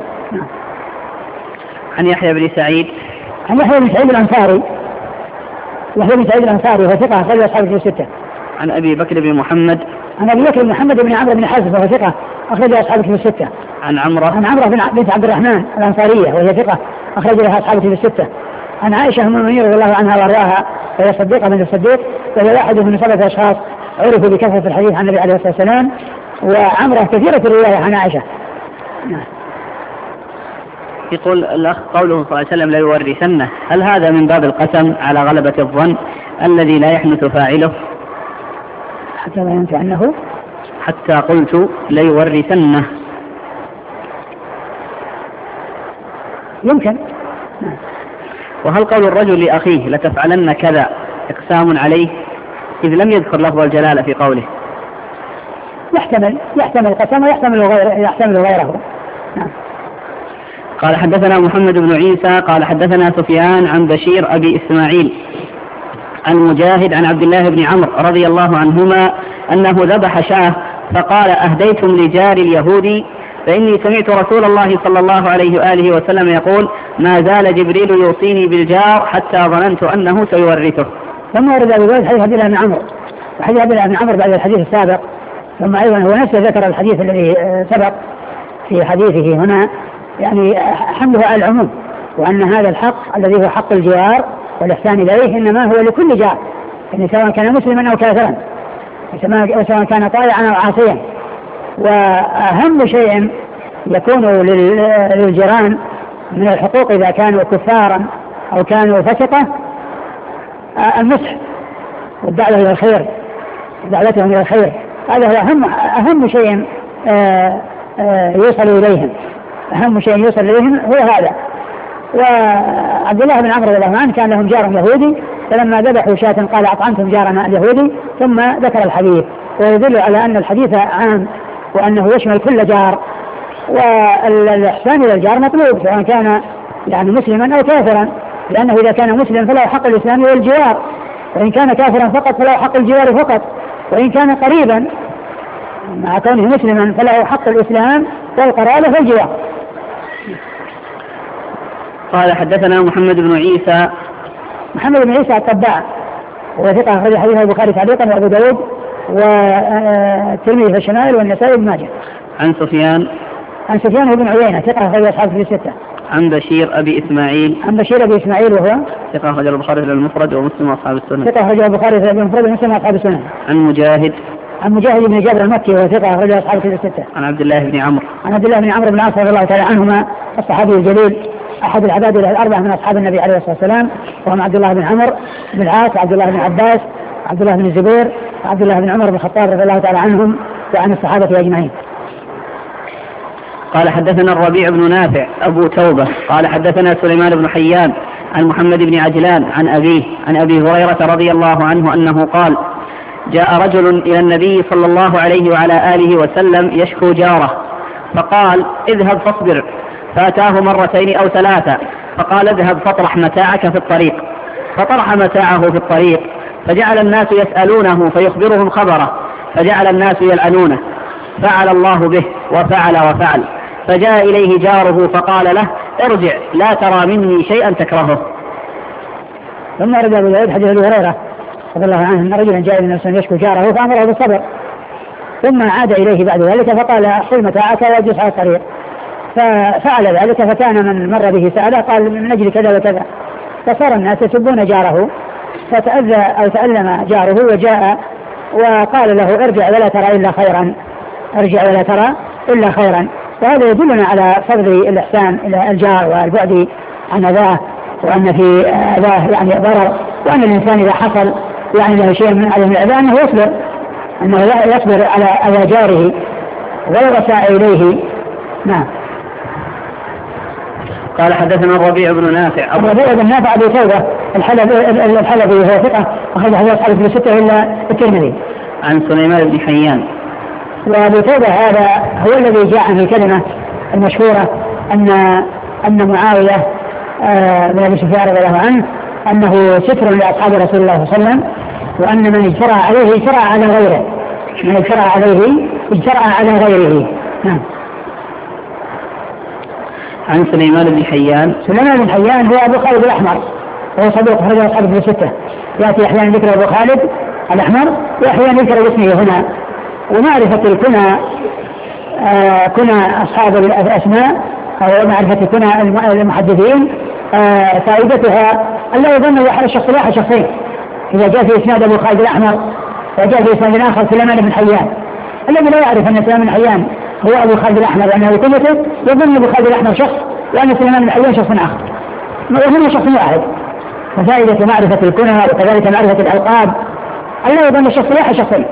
عن يحيى بن سعيد. عن يحيى بن سعيد الأنصاري. يحيى بن سعيد الأنصاري وهو ثقة أخرج أصحابه في الستة. عن أبي بكر بن محمد. عن أبي بكر بن محمد بن عمرو بن حزم وهو ثقة أخرج أصحابه في الستة. عن عمرو. عن عمرو بنت عبد الرحمن الأنصارية وهي ثقة أخرج لها أصحابه في الستة. عن عائشة أم المؤمنين رضي الله عنها وأرضاها وهي صديقة بنت الصديق، وهي واحد من سبعة أشخاص عرفوا بكثرة الحديث عن النبي عليه الصلاة والسلام، وعمرة كثيرة الرواية عن عائشة. يقول الأخ قوله صلى الله عليه وسلم لا يورثنه، هل هذا من باب القسم على غلبة الظن الذي لا يحنث فاعله؟ حتى لا ينفع أنه حتى قلت لا يورثنه. يمكن. وهل قول الرجل لأخيه لتفعلن كذا إقسام عليه إذ لم يذكر لفظ الجلالة في قوله؟ يحتمل يحتمل القسم ويحتمل غيره يحتمل غيره. نعم. قال حدثنا محمد بن عيسى قال حدثنا سفيان عن بشير أبي إسماعيل عن مجاهد عن عبد الله بن عمرو رضي الله عنهما أنه ذبح شاه فقال أهديتم لجار اليهودي، فإني سمعت رسول الله صلى الله عليه وآله وسلم يقول ما زال جبريل يوصيني بالجار حتى ظننت أنه سيورثه. ثم ورد أبو داود حديث عبد الله بن عمرو، وحديث عبد الله بن عمرو بعد الحديث السابق، ثم أيضا هو نفسه ذكر الحديث الذي سبق في حديثه هنا، يعني حمله على العموم، وأن هذا الحق الذي هو حق الجوار والإحسان إليه إنما هو لكل جار، يعني سواء كان مسلما أو كافرا، سواء كان طائعا أو عاصيا. وأهم شيء يكون للجيران من الحقوق إذا كانوا كفارا أو كانوا فسقة النصح والدعوة إلى الخير، دعوتهم إلى الخير، هذا هو أهم أهم شيء يوصل إليهم، أهم شيء يوصل إليهم هو هذا. وعبد الله بن عمرو رضي الله عنه كان لهم جار يهودي، فلما ذبحوا شاة قال أطعمتم جارنا اليهودي، ثم ذكر الحديث، ويدل على أن الحديث عام وأنه يشمل كل جار، والإحسان إلى الجار مطلوب سواء كان يعني مسلما أو كافرا، لأنه إذا كان مسلم فله حق الإسلام والجوار، وإن كان كافرا فقط فله حق الجوار فقط، وإن كان قريبا مع كونه مسلما فله حق الإسلام والقرابة والجوار. قال حدثنا محمد بن عيسى. محمد بن عيسى الطباع وثقة أخرج حديث البخاري تعليقا وأبو داود والترمذي في الشمائل والنسائي بن ماجه. عن سفيان. عن سفيان بن عيينة ثقة أخرج أصحابه في الستة. عن بشير أبي إسماعيل. عن بشير أبي إسماعيل وهو ثقة أخرجه البخاري في المفرد ومسلم وأصحاب السنن. ثقة أخرجه البخاري في المفرد ومسلم وأصحاب السنن. عن مجاهد عن مجاهد بن جابر المكي وهو ثقة أخرجه أصحاب الكتب الستة. عن عبد الله بن عمرو عن عبد الله بن عمرو بن العاص رضي الله تعالى عنهما الصحابي الجليل أحد العباد الأربعة من أصحاب النبي عليه الصلاة والسلام، وهم عبد الله بن عمرو بن العاص وعبد الله بن عباس وعبد الله بن الزبير وعبد الله بن عمر بن الخطاب رضي الله تعالى عنهم وعن الصحابة أجمعين. قال حدثنا الربيع بن نافع أبو توبة قال حدثنا سليمان بن حيان عن محمد بن عجلان عن أبيه عن أبي هريرة رضي الله عنه أنه قال: جاء رجل إلى النبي صلى الله عليه وعلى آله وسلم يشكو جاره، فقال: اذهب فاصبر، فأتاه مرتين أو ثلاثة، فقال: اذهب فاطرح متاعك في الطريق، فطرح متاعه في الطريق، فجعل الناس يسألونه فيخبرهم خبره، فجعل الناس يلعنونه، فعل الله به وفعل وفعل، فجاء إليه جاره فقال له: ارجع، لا ترى مني شيئا تكرهه. ثم رجع أبو داود حديث أبي هريرة رضي الله عنه أن رجلا جاء إلى النبي صلى الله عليه وسلم يشكو جاره فأمره بالصبر، ثم عاد إليه بعد ذلك فقال: احصل متاعك واجلس على الطريق، ففعل ذلك، فكان من مر به سأله قال: من أجل كذا وكذا، فصار الناس يسبون جاره، فتأذى أو تألم جاره وجاء وقال له: ارجع ولا ترى إلا خيرا، ارجع ولا ترى إلا خيرا. وهذا يدلنا على فضل الإحسان إلى الجار والبعد عن أذاه، وأن في أذاه يعني ضرر، وأن الإنسان إذا حصل يعني له شيء من عدم الأذى أنه يصبر، أنه يصبر على أذى جاره ولو أساء إليه. نعم. قال حدثنا الربيع بن نافع الربيع بن نافع أبو توبة الحلبي وهو ثقة أخرج حديث أصحاب الكتب الستة إلا الترمذي. عن سليمان بن حيان. وأبو توبة هذا هو الذي جاء في الكلمة المشهورة أن أن معاوية بن أبي سفيان رضي الله عنه أنه ستر لأصحاب رسول الله صلى الله عليه وسلم، وأن من اجترى عليه اجترى على غيره، من اجترى عليه اجترى على غيره. نعم. عن سليمان بن حيان. سليمان بن حيان هو أبو خالد الأحمر، وهو صدوق أخرج أصحاب الكتب الستة، يأتي أحيانا ذكر أبو خالد الأحمر وأحيانا ذكر اسمه هنا. ومعرفة الكنى آه كنى أصحاب الأسماء أو معرفة كنى المحدثين آه فائدتها ألا يظن أحد الشخص واحد شخصين. إذا جاء في إسناد أبو خالد الأحمر وجاء في إسناد آخر سليمان بن حيان، الذي لا يعرف أن سليمان بن حيان هو أبو خالد الأحمر لأنه كنيته، يظن أبو خالد الأحمر شخص وأن سليمان بن حيان شخص آخر، وهنا شخص واحد. ففائدة معرفة الكنى وكذلك معرفة الألقاب ألا يظن الشخص واحد شخصين.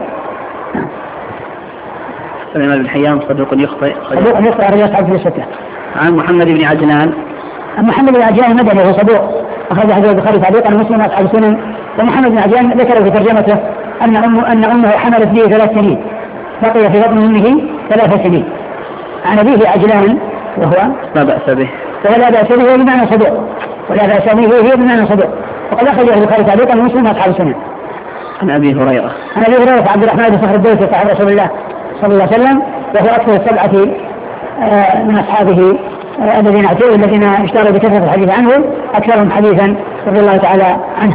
سليمان بن حيان صدوق يخطئ صدوق يخطئ أخرج أصحاب الكتب الستة. عن محمد بن عجلان. محمد بن عجلان المدني هو صدوق أخرج حديث البخاري تعليقا ومسلم وأصحاب السنن. ومحمد بن عجلان ذكر في ترجمته أن أمه أن أمه حملت به ثلاث سنين، بقي في بطن أمه ثلاث سنين. عن أبيه عجلان وهو لا بأس به، ولا بأس به بمعنى صدوق، ولا بأس به هي بمعنى صدوق، وقد أخرج البخاري تعليقا ومسلم وأصحاب السنن. عن أبي هريرة. عن أبي هريرة عبد الرحمن بن صخر الدوسي صاحب رسول الله صلى الله عليه وسلم، وهو أكثر السبعة من أصحابه الذين اعتبروا الذين اشتهروا بكثرة الحديث عنه، أكثرهم حديثا رضي الله تعالى عنه.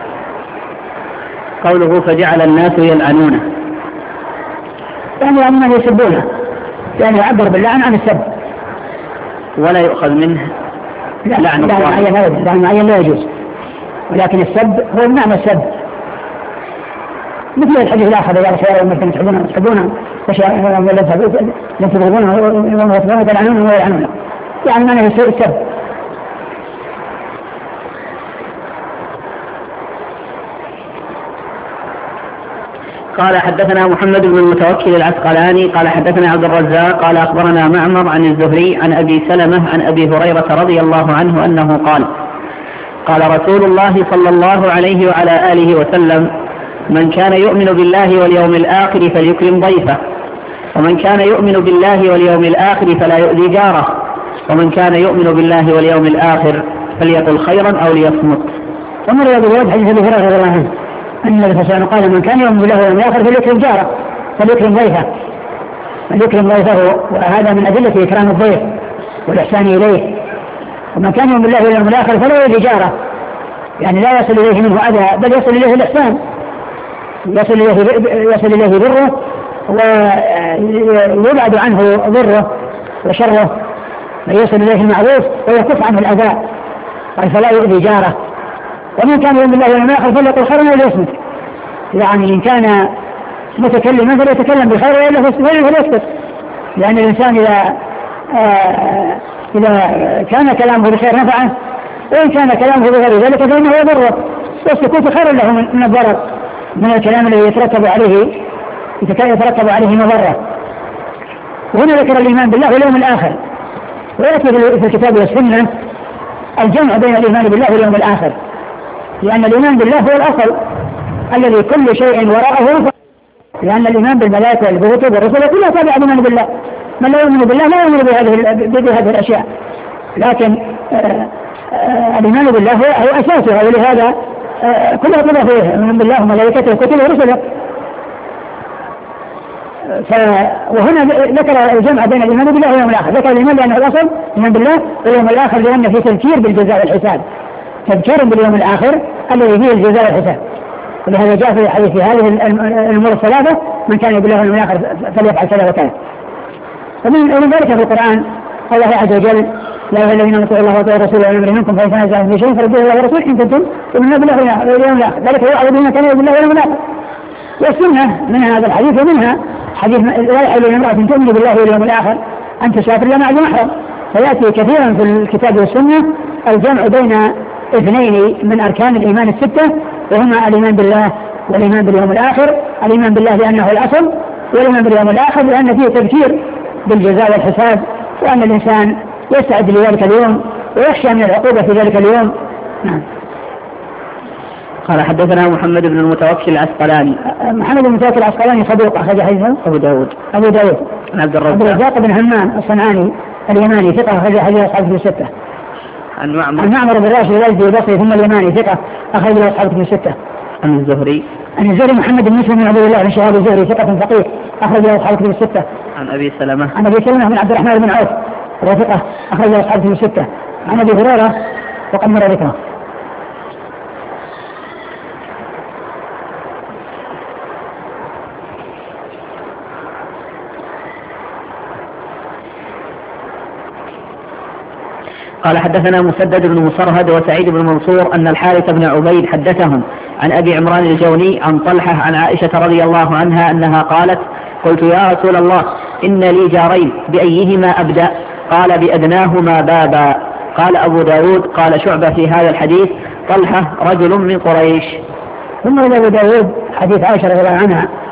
قوله فجعل الناس يلعنونه، يعني أنهم يسبونه، يعني يعبر باللعن عن السب ولا يؤخذ منه لعن الله. لعن معين لا يجوز، ولكن السب هو بمعنى السب، مثل الحديث الآخر: يا رسول الله إنكم تحبونه تحبونه لن تبغضونه وتلعنونه ويلعنونه، يعني معنى السب. قال حدثنا محمد بن المتوكل العسقلاني قال حدثنا عبد الرزاق قال أخبرنا معمر عن الزهري عن أبي سلمة عن أبي هريرة رضي الله عنه أنه قال: قال رسول الله صلى الله عليه وعلى آله وسلم: من كان يؤمن بالله واليوم الآخر فليكرم ضيفه، ومن كان يؤمن بالله واليوم الآخر فلا يؤذي جاره، ومن كان يؤمن بالله واليوم الآخر فليقل خيرا أو ليصمت. ومر أبو داود حديث أبي هريرة رضي الله عنه أن النبي صلى الله عليه وسلم قال: من كان يؤمن بالله واليوم الآخر فليكرم جاره، فليكرم ضيفه، فليكرم ضيفه، وهذا من أدلة إكرام الضيف والإحسان إليه. ومن كان يؤمن بالله واليوم الآخر فلا يؤذي جاره، يعني لا يصل إليه منه أذى بل يصل إليه الإحسان، يصل إليه يصل إليه بره ويبعد عنه ضره وشره، ويصل إليه المعروف ويكف عنه الأذى، فلا يؤذي جاره ومن كان يؤمن بالله واليوم الآخر فليقل خيرا أو ليصمت. يعني إن كان متكلما فليتكلم بخير وإلا فليسكت، لأن الإنسان إذا آه إذا كان كلامه بخير نفعه، وإن كان كلامه بغير ذلك فإنه يضره، والسكوت خير له من الضرر، من الكلام الذي يترتب عليه يترتب عليه مضرة. وهنا ذكر الإيمان بالله واليوم الآخر، ويأتي في الكتاب والسنة الجمع بين الإيمان بالله واليوم الآخر، لأن الإيمان بالله هو الأصل الذي كل شيء وراءه، لأن الإيمان بالملائكة والكتب والرسل كلها تابعة للإيمان بالله. من لا يؤمن بالله لا يؤمن بهذه الأشياء، لكن آآ آآ الإيمان بالله هو أساسها، ولهذا كلها كلها فيه من بالله وملائكته وكتبه ورسله. وهنا ذكر الجمع بين الإيمان بالله واليوم الآخر، ذكر الإيمان لأنه الأصل الإيمان بالله واليوم الآخر لأن في تذكير بالجزاء والحساب، تذكير باليوم الآخر الذي فيه الجزاء والحساب. ولهذا جاء في حديث هذه الأمور الثلاثة من كان بالله واليوم الآخر فليفعل كذا وكذا. ومن ذلك في القرآن الله عز وجل: لا أيها الذين آمنوا الله وأطيعوا الرسول وأولي الأمر منكم فإن تنازعتم في شيء فردوه إلى الله والرسول إن كنتم تؤمنون بالله واليوم الآخر، ذلك هو أعظم من كان بالله واليوم الآخر. والسنة منها هذا الحديث، ومنها حديث لا يحل لامرأة تؤمن بالله واليوم الآخر أن تسافر إلا مع ذي محرم. فيأتي كثيرا في الكتاب والسنة الجمع بين اثنين من أركان الإيمان الستة، وهما الإيمان بالله والإيمان باليوم الآخر. الإيمان بالله لأنه الأصل، والإيمان باليوم الآخر لأن فيه تذكير بالجزاء والحساب، وأن الإنسان يستعد لذلك اليوم ويخشى من العقوبة في ذلك اليوم. نعم. قال حدثنا محمد بن المتوكل العسقلاني. محمد بن المتوكل العسقلاني صدوق أخرج حديثه أبو داود أبو داود عن عبد الرزاق عبد الرزاق بن همام الصنعاني اليماني ثقة أخرج حديث أصحابه الستة. عن معمر عن معمر بن راشد الأزدي البصري ثم اليماني ثقة أخرج أصحابه الستة. عن الزهري عن الزهري محمد بن مسلم بن عبد الله بن شهاب الزهري ثقة فقيه أخرج أصحابه الستة. عن أبي سلمة عن أبي سلمة بن عبد الرحمن بن عوف وثقة أخرج أصحابه الستة. عن أبي هريرة وقد مر ذكره. قال حدثنا مسدد بن مصرهد وسعيد بن منصور أن الحارث بن عبيد حدثهم عن أبي عمران الجوني عن طلحة عن عائشة رضي الله عنها أنها قالت: قلت يا رسول الله إن لي جارين بأيهما أبدأ؟ قال: بأدناهما بابا. قال أبو داود قال شعبة في هذا الحديث: طلحة رجل من قريش. ثم أبو داود حديث عائشة رضي الله عنها